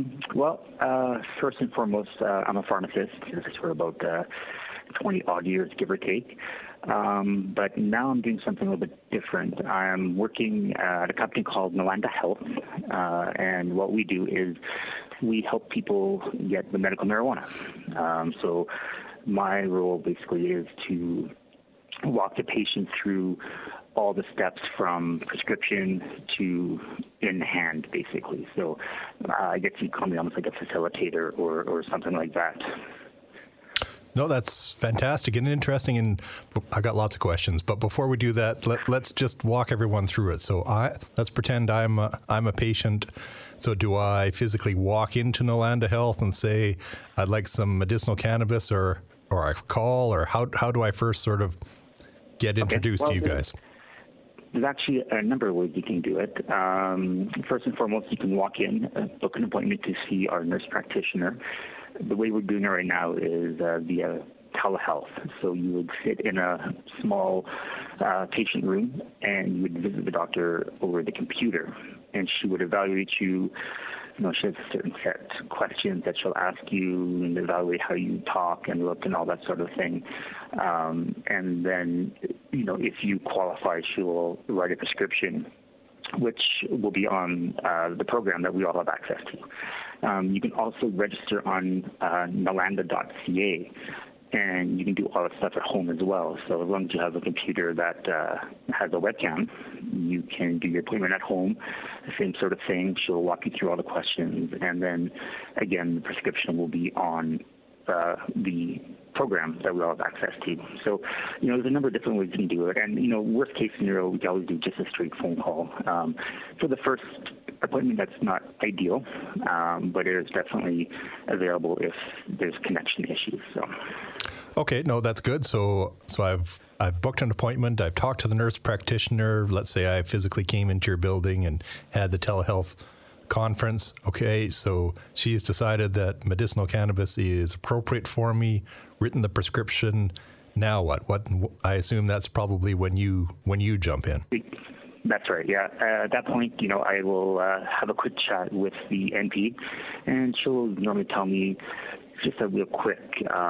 S6: First and foremost, I'm a pharmacist for about 20 odd years, give or take. But now I'm doing something a little bit different. I'm working at a company called Nalanda Health, and what we do is we help people get the medical marijuana. So my role basically is to walk the patient through all the steps from prescription to in hand, basically. So I guess you call me almost like a facilitator or something like that.
S3: No, that's fantastic and interesting, and I got lots of questions. But before we do that, let's just walk everyone through it. So let's pretend I'm a patient. So do I physically walk into Nalanda Health and say I'd like some medicinal cannabis, or I call, or how do I first sort of get introduced to you guys?
S6: There's actually a number of ways you can do it. First and foremost, you can walk in, book an appointment to see our nurse practitioner. The way we're doing it right now is via telehealth. So you would sit in a small patient room and you would visit the doctor over the computer, and she would evaluate you. You know, she has a certain set of questions that she'll ask you and evaluate how you talk and look and all that sort of thing. And then, you know, if you qualify, she will write a prescription, which will be on the program that we all have access to. You can also register on nalanda.ca, and you can do all that stuff at home as well. So as long as you have a computer that has a webcam, you can do your appointment at home, the same sort of thing. She'll walk you through all the questions, and then, again, the prescription will be on the program that we all have access to. So, you know, there's a number of different ways you can do it. And, you know, worst case scenario, we can always do just a straight phone call. For the first appointment, that's not ideal, but it is definitely available if there's connection issues. So.
S3: Okay, no, that's good. So I've booked an appointment. I've talked to the nurse practitioner. Let's say I physically came into your building and had the telehealth conference. Okay, so she's decided that medicinal cannabis is appropriate for me, written the prescription. Now what? I assume that's probably when you jump in.
S6: That's right, yeah. At that point, you know, I will have a quick chat with the NP, and she'll normally tell me just a real quick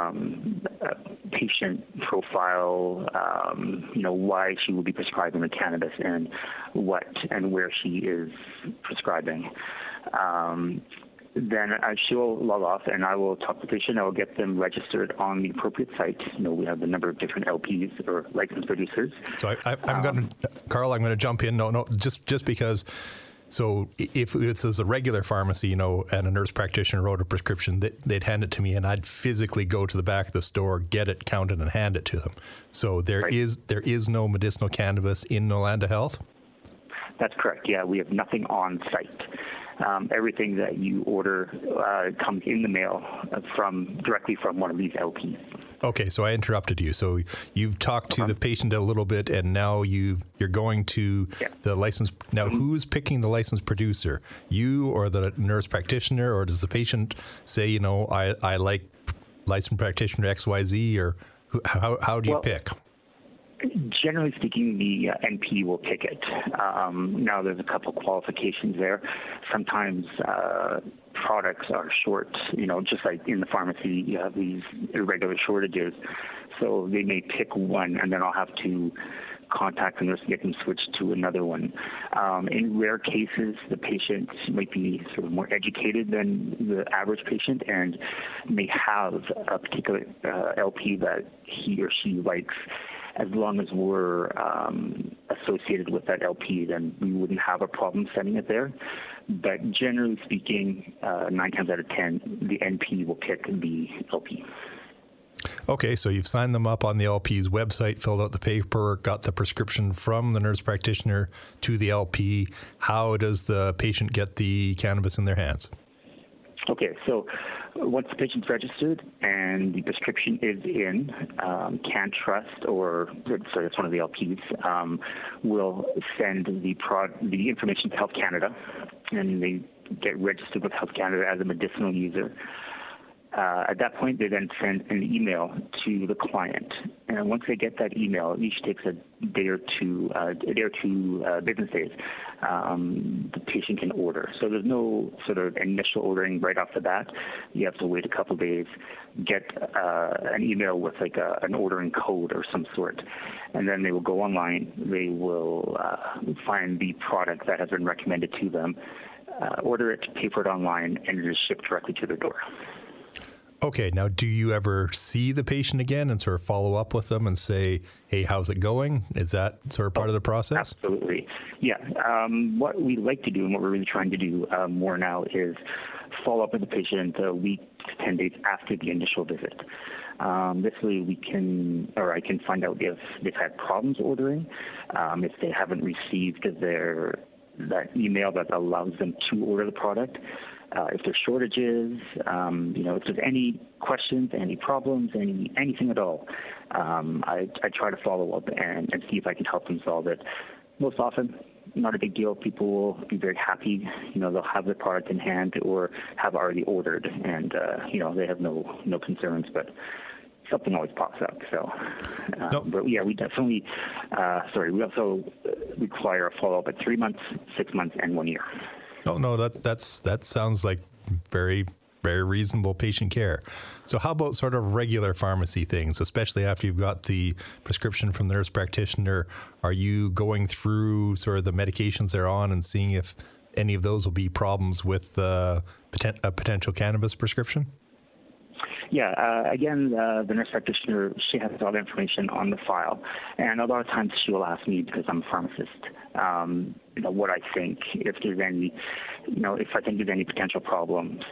S6: patient profile, you know, why she will be prescribing the cannabis and what and where she is prescribing. then she will log off, and I will talk to the patient. I will get them registered on the appropriate site. We have a number of different LPs or licensed producers.
S3: So I'm going to, Carl, I'm going to jump in. No, just because. So if it was a regular pharmacy, and a nurse practitioner wrote a prescription, they'd hand it to me, and I'd physically go to the back of the store, get it counted, and hand it to them. So there is no medicinal cannabis in Nolanda Health?
S6: That's correct. Yeah, we have nothing on site. Everything that you order comes in the mail directly from one of these LPs.
S3: Okay, so I interrupted you. So you've talked to the patient a little bit, and now you're going to the license. Now, who's picking the licensed producer? You or the nurse practitioner, or does the patient say, I like licensed practitioner XYZ, or how do you pick?
S6: Generally speaking, the NP will pick it. Now, there's a couple qualifications there. Sometimes products are short, just like in the pharmacy, you have these irregular shortages. So they may pick one, and then I'll have to contact the nurse and get them switched to another one. In rare cases, the patient might be sort of more educated than the average patient and may have a particular LP that he or she likes. As long as we're associated with that LP, then we wouldn't have a problem sending it there. But generally speaking, 9 times out of 10, the NP will pick the LP.
S3: Okay, so you've signed them up on the LP's website, filled out the paperwork, got the prescription from the nurse practitioner to the LP. How does the patient get the cannabis in their hands? Okay,
S6: so once the patient's registered and the prescription is in, CanTrust, that's one of the LPs, will send the information to Health Canada, and they get registered with Health Canada as a medicinal user. At that point, they then send an email to the client, and once they get that email, it usually takes a day or two business days. The patient can order. So there's no sort of initial ordering right off the bat. You have to wait a couple of days, get an email with like an ordering code or some sort, and then they will go online. They will find the product that has been recommended to them, order it, pay for it online, and it is shipped directly to their door.
S3: Okay, now do you ever see the patient again and sort of follow up with them and say, hey, how's it going? Is that sort of part of the process?
S6: Absolutely. Yeah. What we like to do and what we're really trying to do more now is follow up with the patient a week to 10 days after the initial visit. This way I can find out if they've had problems ordering, if they haven't received that email that allows them to order the product. If there's shortages, if there's any questions, any problems, anything at all, I try to follow up and see if I can help them solve it. Most often, not a big deal. People will be very happy. They'll have the product in hand or have already ordered, and they have no concerns. But something always pops up. So, But yeah, we definitely. We also require a follow up at 3 months, 6 months, and 1 year.
S3: No, that sounds like very, very reasonable patient care. So how about sort of regular pharmacy things, especially after you've got the prescription from the nurse practitioner? Are you going through sort of the medications they're on and seeing if any of those will be problems with a potential cannabis prescription?
S6: Yeah, again, the nurse practitioner, she has all the information on the file. And a lot of times she will ask me, because I'm a pharmacist, what I think, if there's any, if I think there's any potential problems.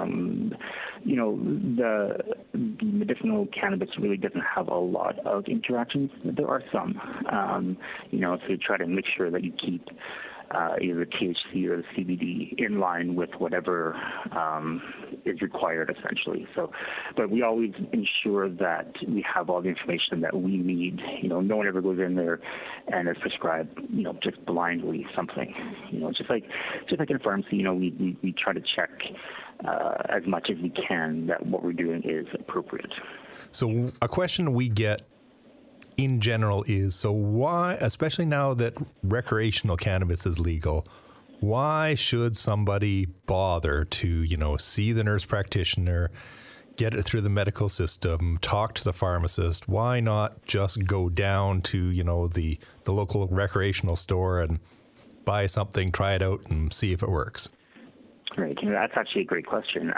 S6: The medicinal cannabis really doesn't have a lot of interactions. There are some, so you try to make sure that you keep either the THC or the CBD in line with whatever is required, essentially. So, but we always ensure that we have all the information that we need. No one ever goes in there and is prescribed, just blindly something. Just like in a pharmacy, we try to check as much as we can that what we're doing is appropriate.
S3: So, a question we get in general is, so why, especially now that recreational cannabis is legal, why should somebody bother to, see the nurse practitioner, get it through the medical system, talk to the pharmacist? Why not just go down to, the local recreational store and buy something, try it out, and see if it works?
S6: Right. That's actually a great question.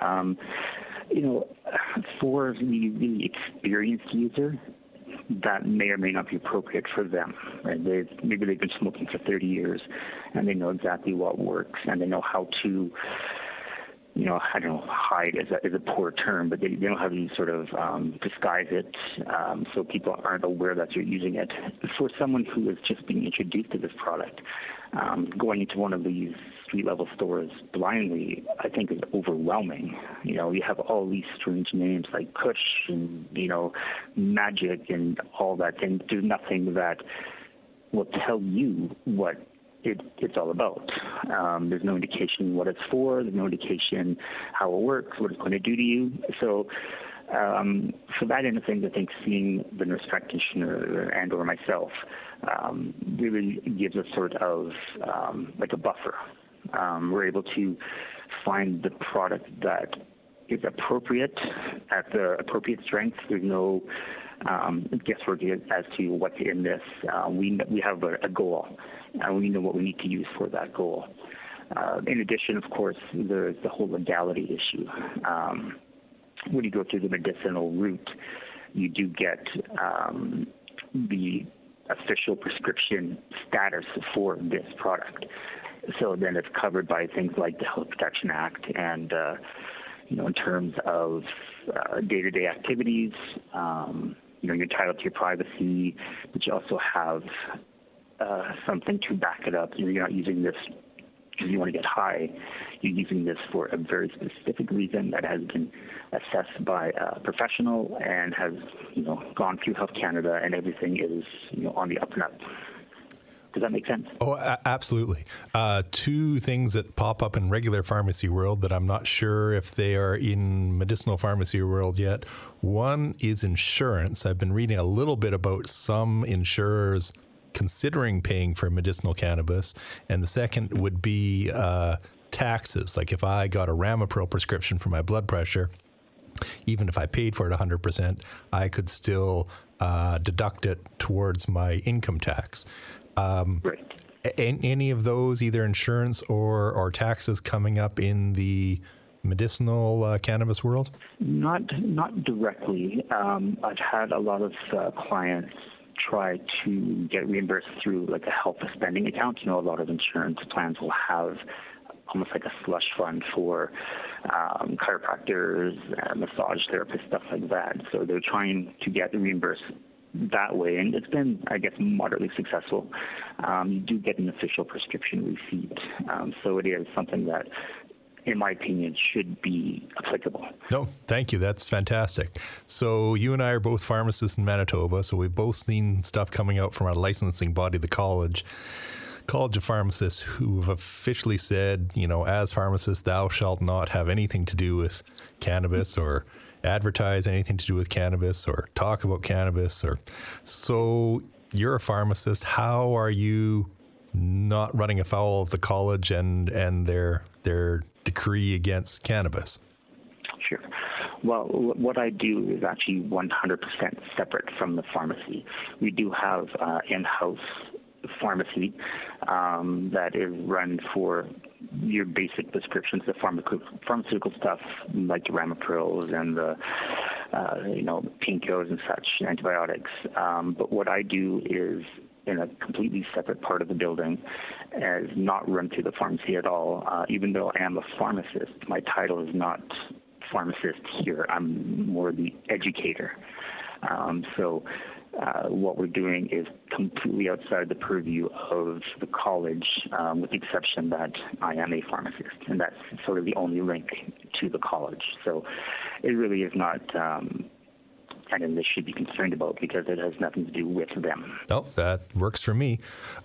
S6: For the really experienced user, that may or may not be appropriate for them. Right? Maybe they've been smoking for 30 years, and they know exactly what works, and they know how to, I don't know, hide is a poor term, but they know how to sort of disguise it so people aren't aware that you're using it. For someone who is just being introduced to this product, going into one of these street-level stores blindly, I think is overwhelming. You have all these strange names like Kush and, Magic and all that, and there's nothing that will tell you what it's all about. There's no indication what it's for. There's no indication how it works, what it's going to do to you. So for that end of things, I think seeing the nurse practitioner and or myself really gives us sort of like a buffer. We're able to find the product that is appropriate at the appropriate strength. There's no guesswork as to what's in this. We have a goal, and we know what we need to use for that goal. In addition, of course, there's the whole legality issue. When you go through the medicinal route, you do get the official prescription status for this product. So then it's covered by things like the Health Protection Act and, in terms of day-to-day activities, you're entitled to your privacy, but you also have something to back it up. You're not using this because you want to get high. You're using this for a very specific reason that has been assessed by a professional and has, gone through Health Canada, and everything is, on the up and up. Does that make sense?
S3: Oh, absolutely. Two things that pop up in regular pharmacy world that I'm not sure if they are in medicinal pharmacy world yet. One is insurance. I've been reading a little bit about some insurers considering paying for medicinal cannabis. And the second would be taxes. Like if I got a Ramipril prescription for my blood pressure, even if I paid for it 100%, I could still deduct it towards my income tax.
S6: Right.
S3: Any of those, either insurance or taxes, coming up in the medicinal cannabis world?
S6: Not directly. I've had a lot of clients try to get reimbursed through like a health spending account. A lot of insurance plans will have almost like a slush fund for chiropractors, massage therapists, stuff like that. So they're trying to get reimbursed that way, and it's been, I guess, moderately successful. You do get an official prescription receipt, so it is something that, in my opinion, should be applicable. No,
S3: thank you. That's fantastic. So you and I are both pharmacists in Manitoba, so we've both seen stuff coming out from our licensing body, the College of Pharmacists, who have officially said, as pharmacists, thou shalt not have anything to do with cannabis or advertise anything to do with cannabis or talk about cannabis. So you're a pharmacist. How are you not running afoul of the college and their decree against cannabis?
S6: Sure. Well, what I do is actually 100% separate from the pharmacy. We do have in-house pharmacy that is run for your basic prescriptions, the pharmaceutical stuff like the Ramiprils and the painkillers and such, antibiotics. But what I do is in a completely separate part of the building, is not run through the pharmacy at all. Even though I am a pharmacist, my title is not pharmacist here. I'm more the educator. So what we're doing is completely outside the purview of the college, with the exception that I am a pharmacist, and that's sort of the only link to the college. So it really is not something they should be concerned about because it has nothing to do with them.
S3: Oh, that works for me.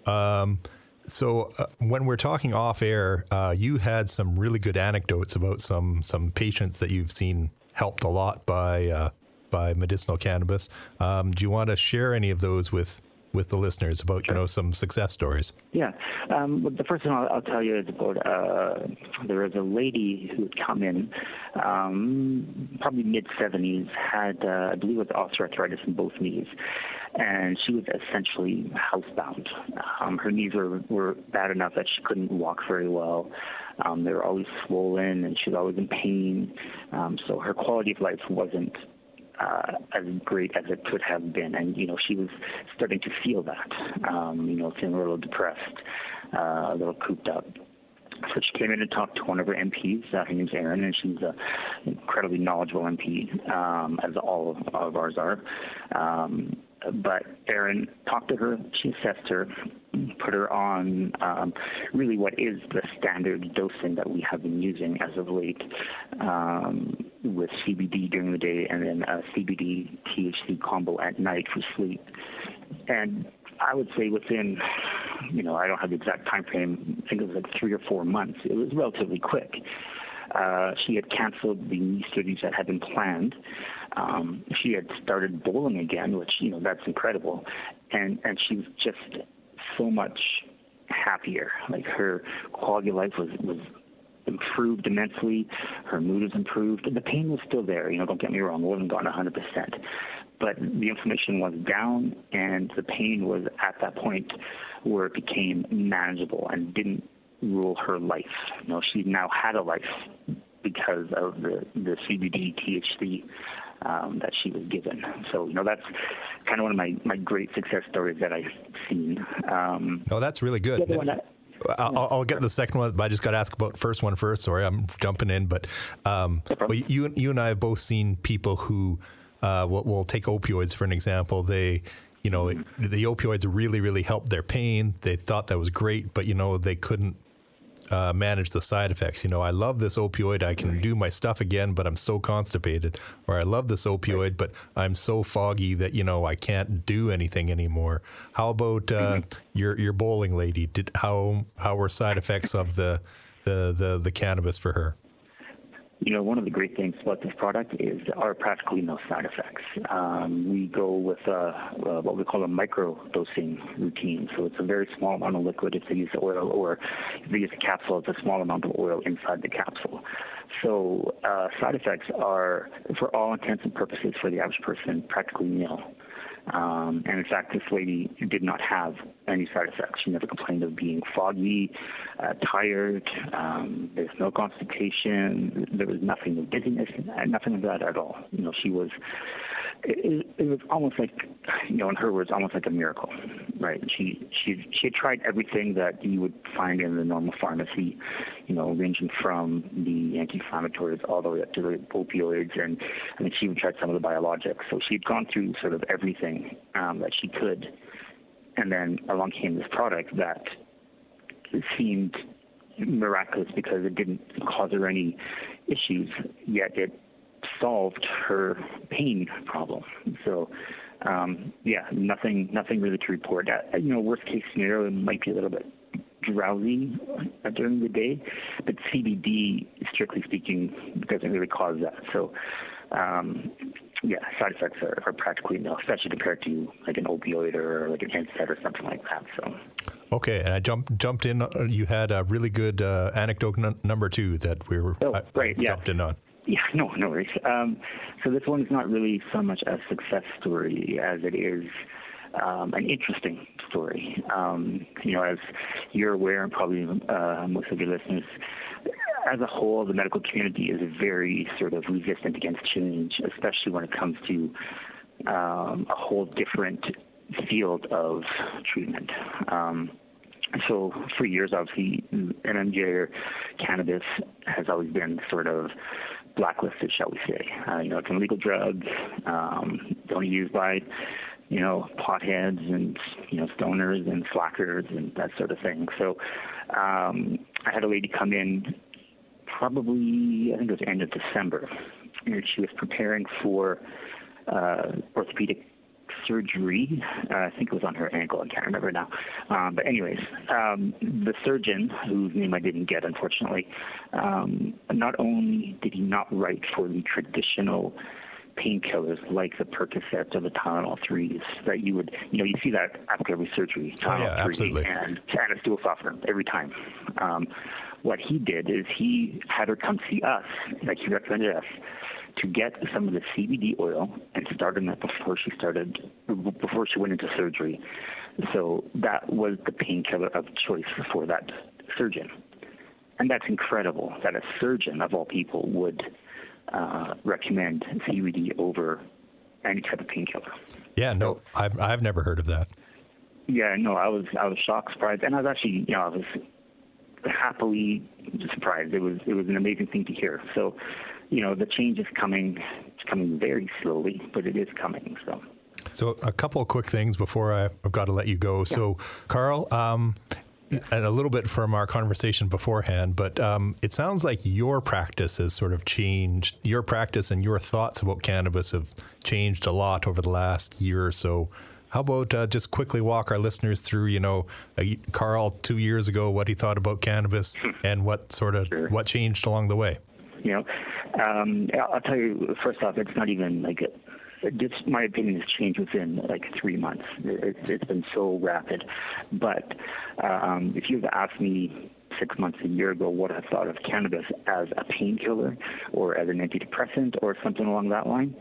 S3: So when we're talking off air, you had some really good anecdotes about some patients that you've seen helped a lot by medicinal cannabis. Do you want to share any of those with with the listeners about, some success stories.
S6: Yeah. Well, the first one I'll tell you is about there was a lady who had come in, probably mid-70s, had, I believe it was osteoarthritis in both knees, and she was essentially housebound. Her knees were bad enough that she couldn't walk very well. They were always swollen, and she was always in pain. So her quality of life wasn't as great as it could have been. And, she was starting to feel that, feeling a little depressed, a little cooped up. So she came in and talked to one of her MPs. Her name's Erin, and she's an incredibly knowledgeable MP, as all of ours are. But Erin talked to her, she assessed her, put her on really what is the standard dosing that we have been using as of late, with CBD during the day and then a CBD THC combo at night for sleep. And I would say within, I don't have the exact time frame, I think it was like 3 or 4 months. It was relatively quick. She had canceled the knee surgeries that had been planned. She had started bowling again, which, that's incredible. And she was just so much happier. Like, her quality of life was improved immensely. Her mood was improved. The pain was still there. Don't get me wrong. It wasn't gone 100%. But the inflammation was down, and the pain was at that point where it became manageable and didn't rule her life. She now had a life because of the CBD THC that she was given. So, that's kind of one of my great success stories that I've seen.
S3: That's really good. I'll get the second one, but I just got to ask about the first one first. Sorry, I'm jumping in, but you and I have both seen people who will take opioids, for an example. The opioids really, really helped their pain. They thought that was great, but, they couldn't manage the side effects. I love this opioid. I can do my stuff again, but I'm so constipated. Or I love this opioid, but I'm so foggy that, I can't do anything anymore. How about your bowling lady? How were side effects of the cannabis for her?
S6: One of the great things about this product is there are practically no side effects. We go with what we call a micro-dosing routine. So it's a very small amount of liquid if they use the oil, or if they use a capsule, it's a small amount of oil inside the capsule. So side effects are, for all intents and purposes, for the average person, practically nil. And in fact, this lady did not have any side effects. She never complained of being foggy, tired. There's no constipation. There was nothing of dizziness, nothing of that at all. She was. It was almost like, in her words, almost like a miracle, right? She had tried everything that you would find in the normal pharmacy, ranging from the anti-inflammatories all the way up to the opioids, and I think she even tried some of the biologics. So she had gone through sort of everything that she could, and then along came this product that seemed miraculous because it didn't cause her any issues, yet it solved her pain problem. So, nothing really to report. Worst case scenario, it might be a little bit drowsy during the day, but CBD, strictly speaking, doesn't really cause that. So, side effects are practically nil, especially compared to like an opioid or like an NSAID or something like that. So.
S3: Okay, and I jumped in. You had a really good anecdote number 2 that we were jumped in on.
S6: Yeah, no worries. So this one is not really so much a success story as it is an interesting story. As you're aware, and probably most of your listeners, as a whole, the medical community is very sort of resistant against change, especially when it comes to a whole different field of treatment. So for years, obviously, MMJ or cannabis has always been sort of blacklisted, shall we say. It's an illegal drug, only used by, potheads and, stoners and slackers and that sort of thing. So I had a lady come in probably, I think it was the end of December, and she was preparing for orthopedic surgery. I think it was on her ankle. I can't remember now. But anyways, the surgeon, whose name I didn't get, unfortunately, not only did he not write for the traditional painkillers like the Percocet or the Tylenol 3s that you would, you see that after every surgery. Tylenol 3
S3: absolutely.
S6: And a stool softener every time. What he did is he had her come see us, like he recommended us, to get some of the CBD oil and start on that before she went into surgery. So that was the painkiller of choice for that surgeon. And that's incredible that a surgeon, of all people, would recommend CBD over any type of painkiller.
S3: Yeah, no, I've never heard of that.
S6: Yeah, no, I was shocked, surprised, and I was actually, I was happily surprised. It was an amazing thing to hear. So, the change is coming. It's coming very slowly, but it is coming. So
S3: a couple of quick things before I've got to let you go. Yeah. So, Carl, and a little bit from our conversation beforehand, but it sounds like your practice has sort of changed. Your practice and your thoughts about cannabis have changed a lot over the last year or so. How about just quickly walk our listeners through, Carl 2 years ago, what he thought about cannabis and what changed along the way?
S6: I'll tell you, first off, it's not even just my opinion has changed within 3 months. It's been so rapid. But if you had asked me 6 months, a year ago, what I thought of cannabis as a painkiller or as an antidepressant or something along that line,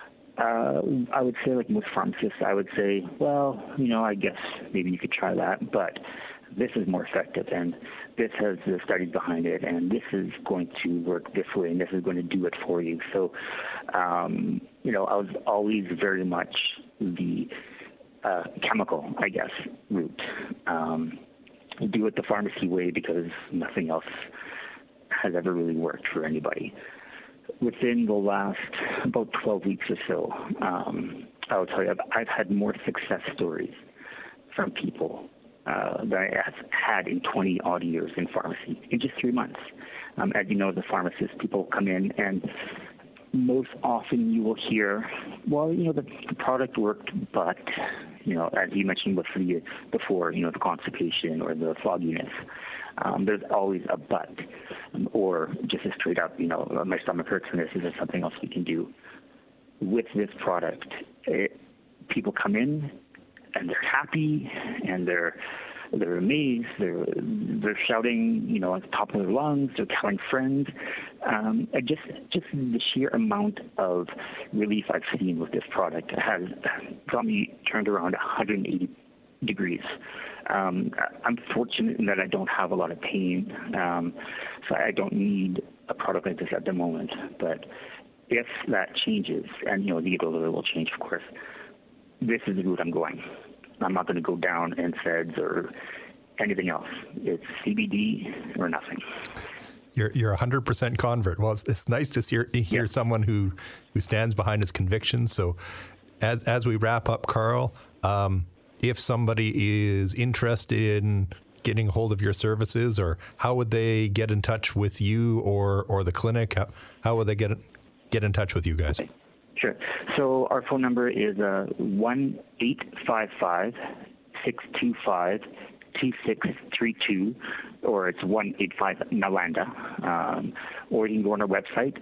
S6: I would say, like most pharmacists, I would say, well, I guess maybe you could try that, but this is more effective, and this has the studies behind it, and this is going to work this way, and this is going to do it for you. So, I was always very much the chemical, I guess, route. Do it the pharmacy way because nothing else has ever really worked for anybody. Within the last about 12 weeks or so, I will tell you, I've had more success stories from people that I have had in 20 odd years in pharmacy in just 3 months. As you know, as a pharmacist, people come in and most often you will hear, well, the product worked, but, as you mentioned before, the constipation or the fogginess. There's always a but, or just a straight up, my stomach hurts from this. Is there something else we can do? With this product, people come in and they're happy and they're amazed. They're shouting, at the top of their lungs. They're telling friends. And just the sheer amount of relief I've seen with this product has got me turned around 180 degrees. I'm fortunate in that I don't have a lot of pain, so I don't need a product like this at the moment. But if that changes, and the Ebola will change, of course, this is the route I'm going. I'm not going to go down NSAIDs or anything else. It's CBD or nothing.
S3: You're 100% convert. Well, it's nice to hear someone who stands behind his convictions. So, as we wrap up, Carl. If somebody is interested in getting hold of your services, or how would they get in touch with you or the clinic? How would they get in touch with you guys?
S6: Okay. Sure. So our phone number is 1-855-625-2632, or it's 1-855-NALANDA. Or you can go on our website,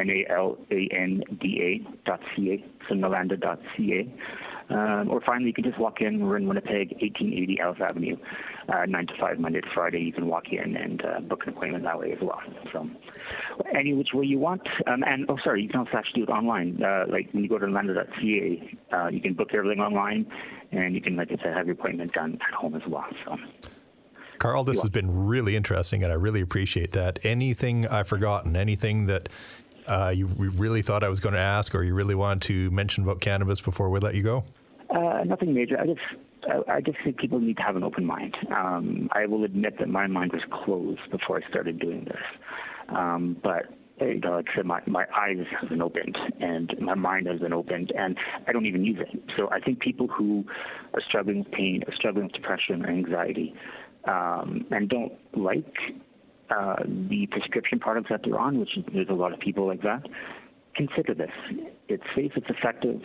S6: NALANDA.ca, so nalanda.ca. Or finally, you can just walk in. We're in Winnipeg, 1880 Ellis Avenue, 9 to 5, Monday to Friday. You can walk in and book an appointment that way as well. So any which way you want. You can also actually do it online. Like when you go to nalanda.ca, you can book everything online, and you can, like I said, have your appointment done at home as well. So.
S3: Carl, this has been really interesting, and I really appreciate that. Anything I've forgotten, anything that you really thought I was going to ask, or you really wanted to mention about cannabis before we let you go?
S6: Nothing major. I just think people need to have an open mind. I will admit that my mind was closed before I started doing this. But like I said, my eyes have been opened and my mind has been opened, and I don't even use it. So I think people who are struggling with pain, or struggling with depression or anxiety, and don't like the prescription products that they're on, which there's a lot of people like that, consider this. It's safe, it's effective.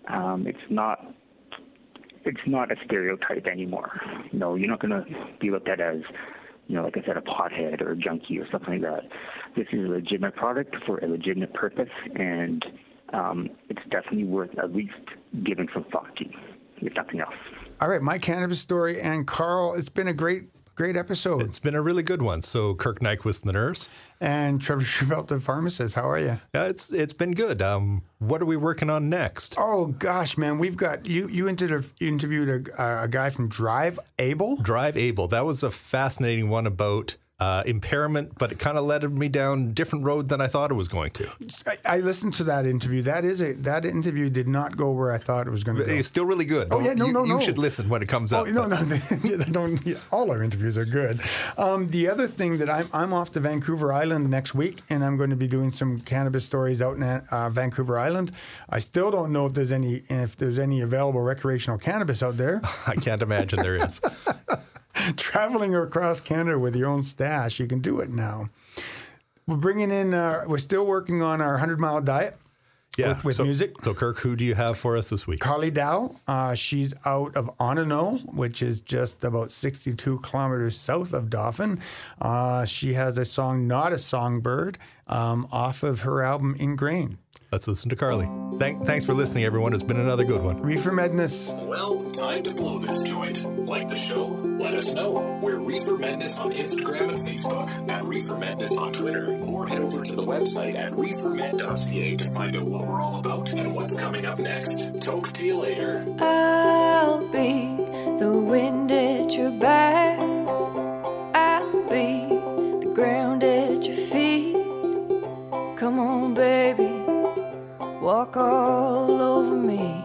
S6: It's not a stereotype anymore. You're not going to be looked at as, like I said, a pothead or a junkie or something like that. This is a legitimate product for a legitimate purpose, and it's definitely worth at least giving some thought to, if nothing else.
S2: All right, My Cannabis Story, and Carl, it's been a great episode.
S3: It's been a really good one. So Kirk Nyquist, the nurse.
S2: And Trevor Cheveldt, the pharmacist. How are you?
S3: It's been good. What are we working on next?
S2: Oh, gosh, man. We've got, you interviewed a guy from Drive Able?
S3: Drive Able. That was a fascinating one about impairment, but it kind of led me down a different road than I thought it was going to.
S2: I listened to that interview. That interview did not go where I thought it was going to go.
S3: It's still really good.
S2: Oh, yeah, no.
S3: You should listen when it comes up.
S2: No. They don't. All our interviews are good. The other thing that I'm off to Vancouver Island next week, and I'm going to be doing some cannabis stories out in Vancouver Island. I still don't know if there's any available recreational cannabis out there.
S3: I can't imagine there is.
S2: Traveling across Canada with your own stash, you can do it now. We're still working on our 100-mile diet with music.
S3: So, Kirk, who do you have for us this week?
S2: Carly Dow. She's out of Onano, which is just about 62 kilometers south of Dauphin. She has a song, Not a Songbird, off of her album Ingrained.
S3: Let's listen to Carly. Thanks for listening, everyone. It's been another good one.
S2: Reefer Madness.
S1: Well, time to blow this joint. Like the show? Let us know. We're Reefer Madness on Instagram and Facebook, at Reefer Madness on Twitter, or head over to the website at reefermed.ca to find out what we're all about and what's coming up next. Talk to you later.
S7: I'll be the wind at your back. I'll be the ground at your feet. Come on, baby. Walk all over me.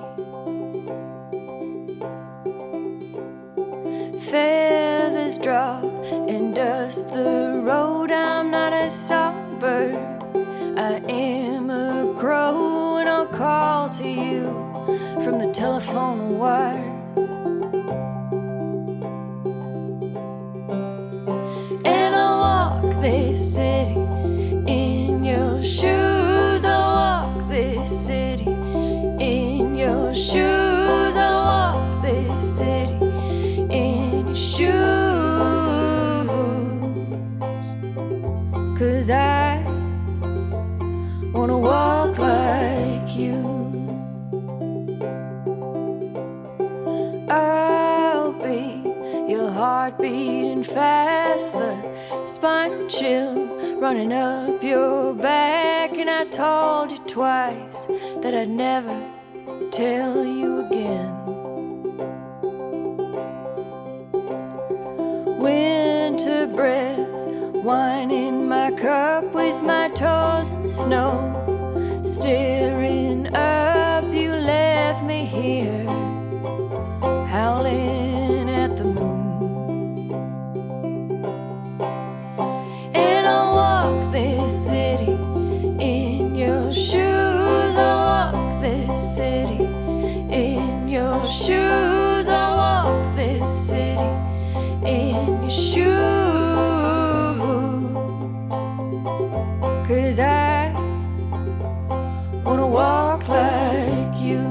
S7: Feathers drop and dust the road. I'm not a songbird, I am a crow, and I'll call to you from the telephone wires. And I'll walk this city in your shoes. I'll walk this city in your shoes. I'll walk this city in your shoes. 'Cause I wanna walk like you. I'll be your heart beating fast, the spinal chill running up your back. And I told you twice that I'd never tell you again. Winter breath, wine in my cup, with my toes in the snow, staring up. You left me here, howling at the moon. And I'll walk this city in your shoes. I'll walk this city in your shoes. I'll walk this city in your shoes. 'Cause I wanna walk like you.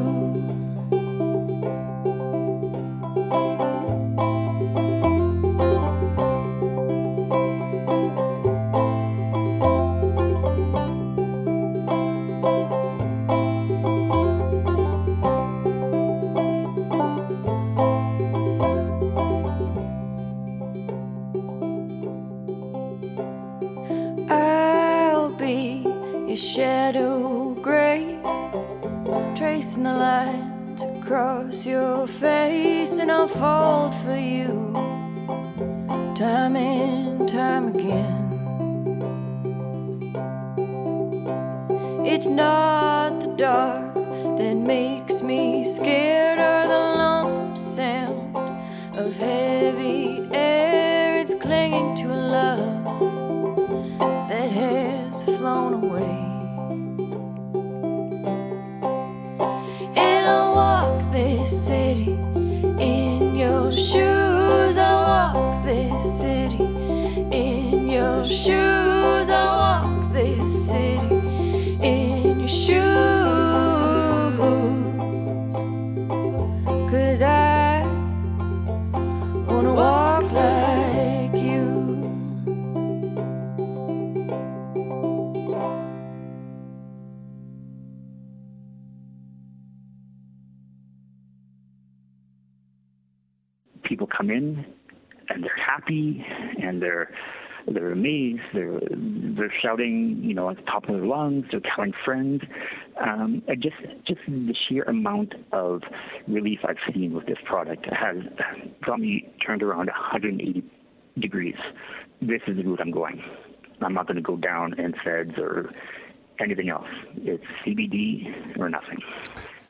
S7: Shadow gray, tracing the lines across your face, and I'll fold for you time and time again. It's not the dark that makes me scared, or the lonesome sound of heavy air. It's clinging to a love that has flown away. And I'll walk this city in your shoes. I'll walk this city in your shoes. I'll walk this city in your shoes. 'Cause I wanna walk like you.
S6: come in and they're happy and they're amazed. They're shouting, at the top of their lungs. They're telling friends. Just the sheer amount of relief I've seen with this product has got me turned around 180 degrees. This is the route I'm going. I'm not going to go down NSAIDs or anything else. It's CBD or nothing.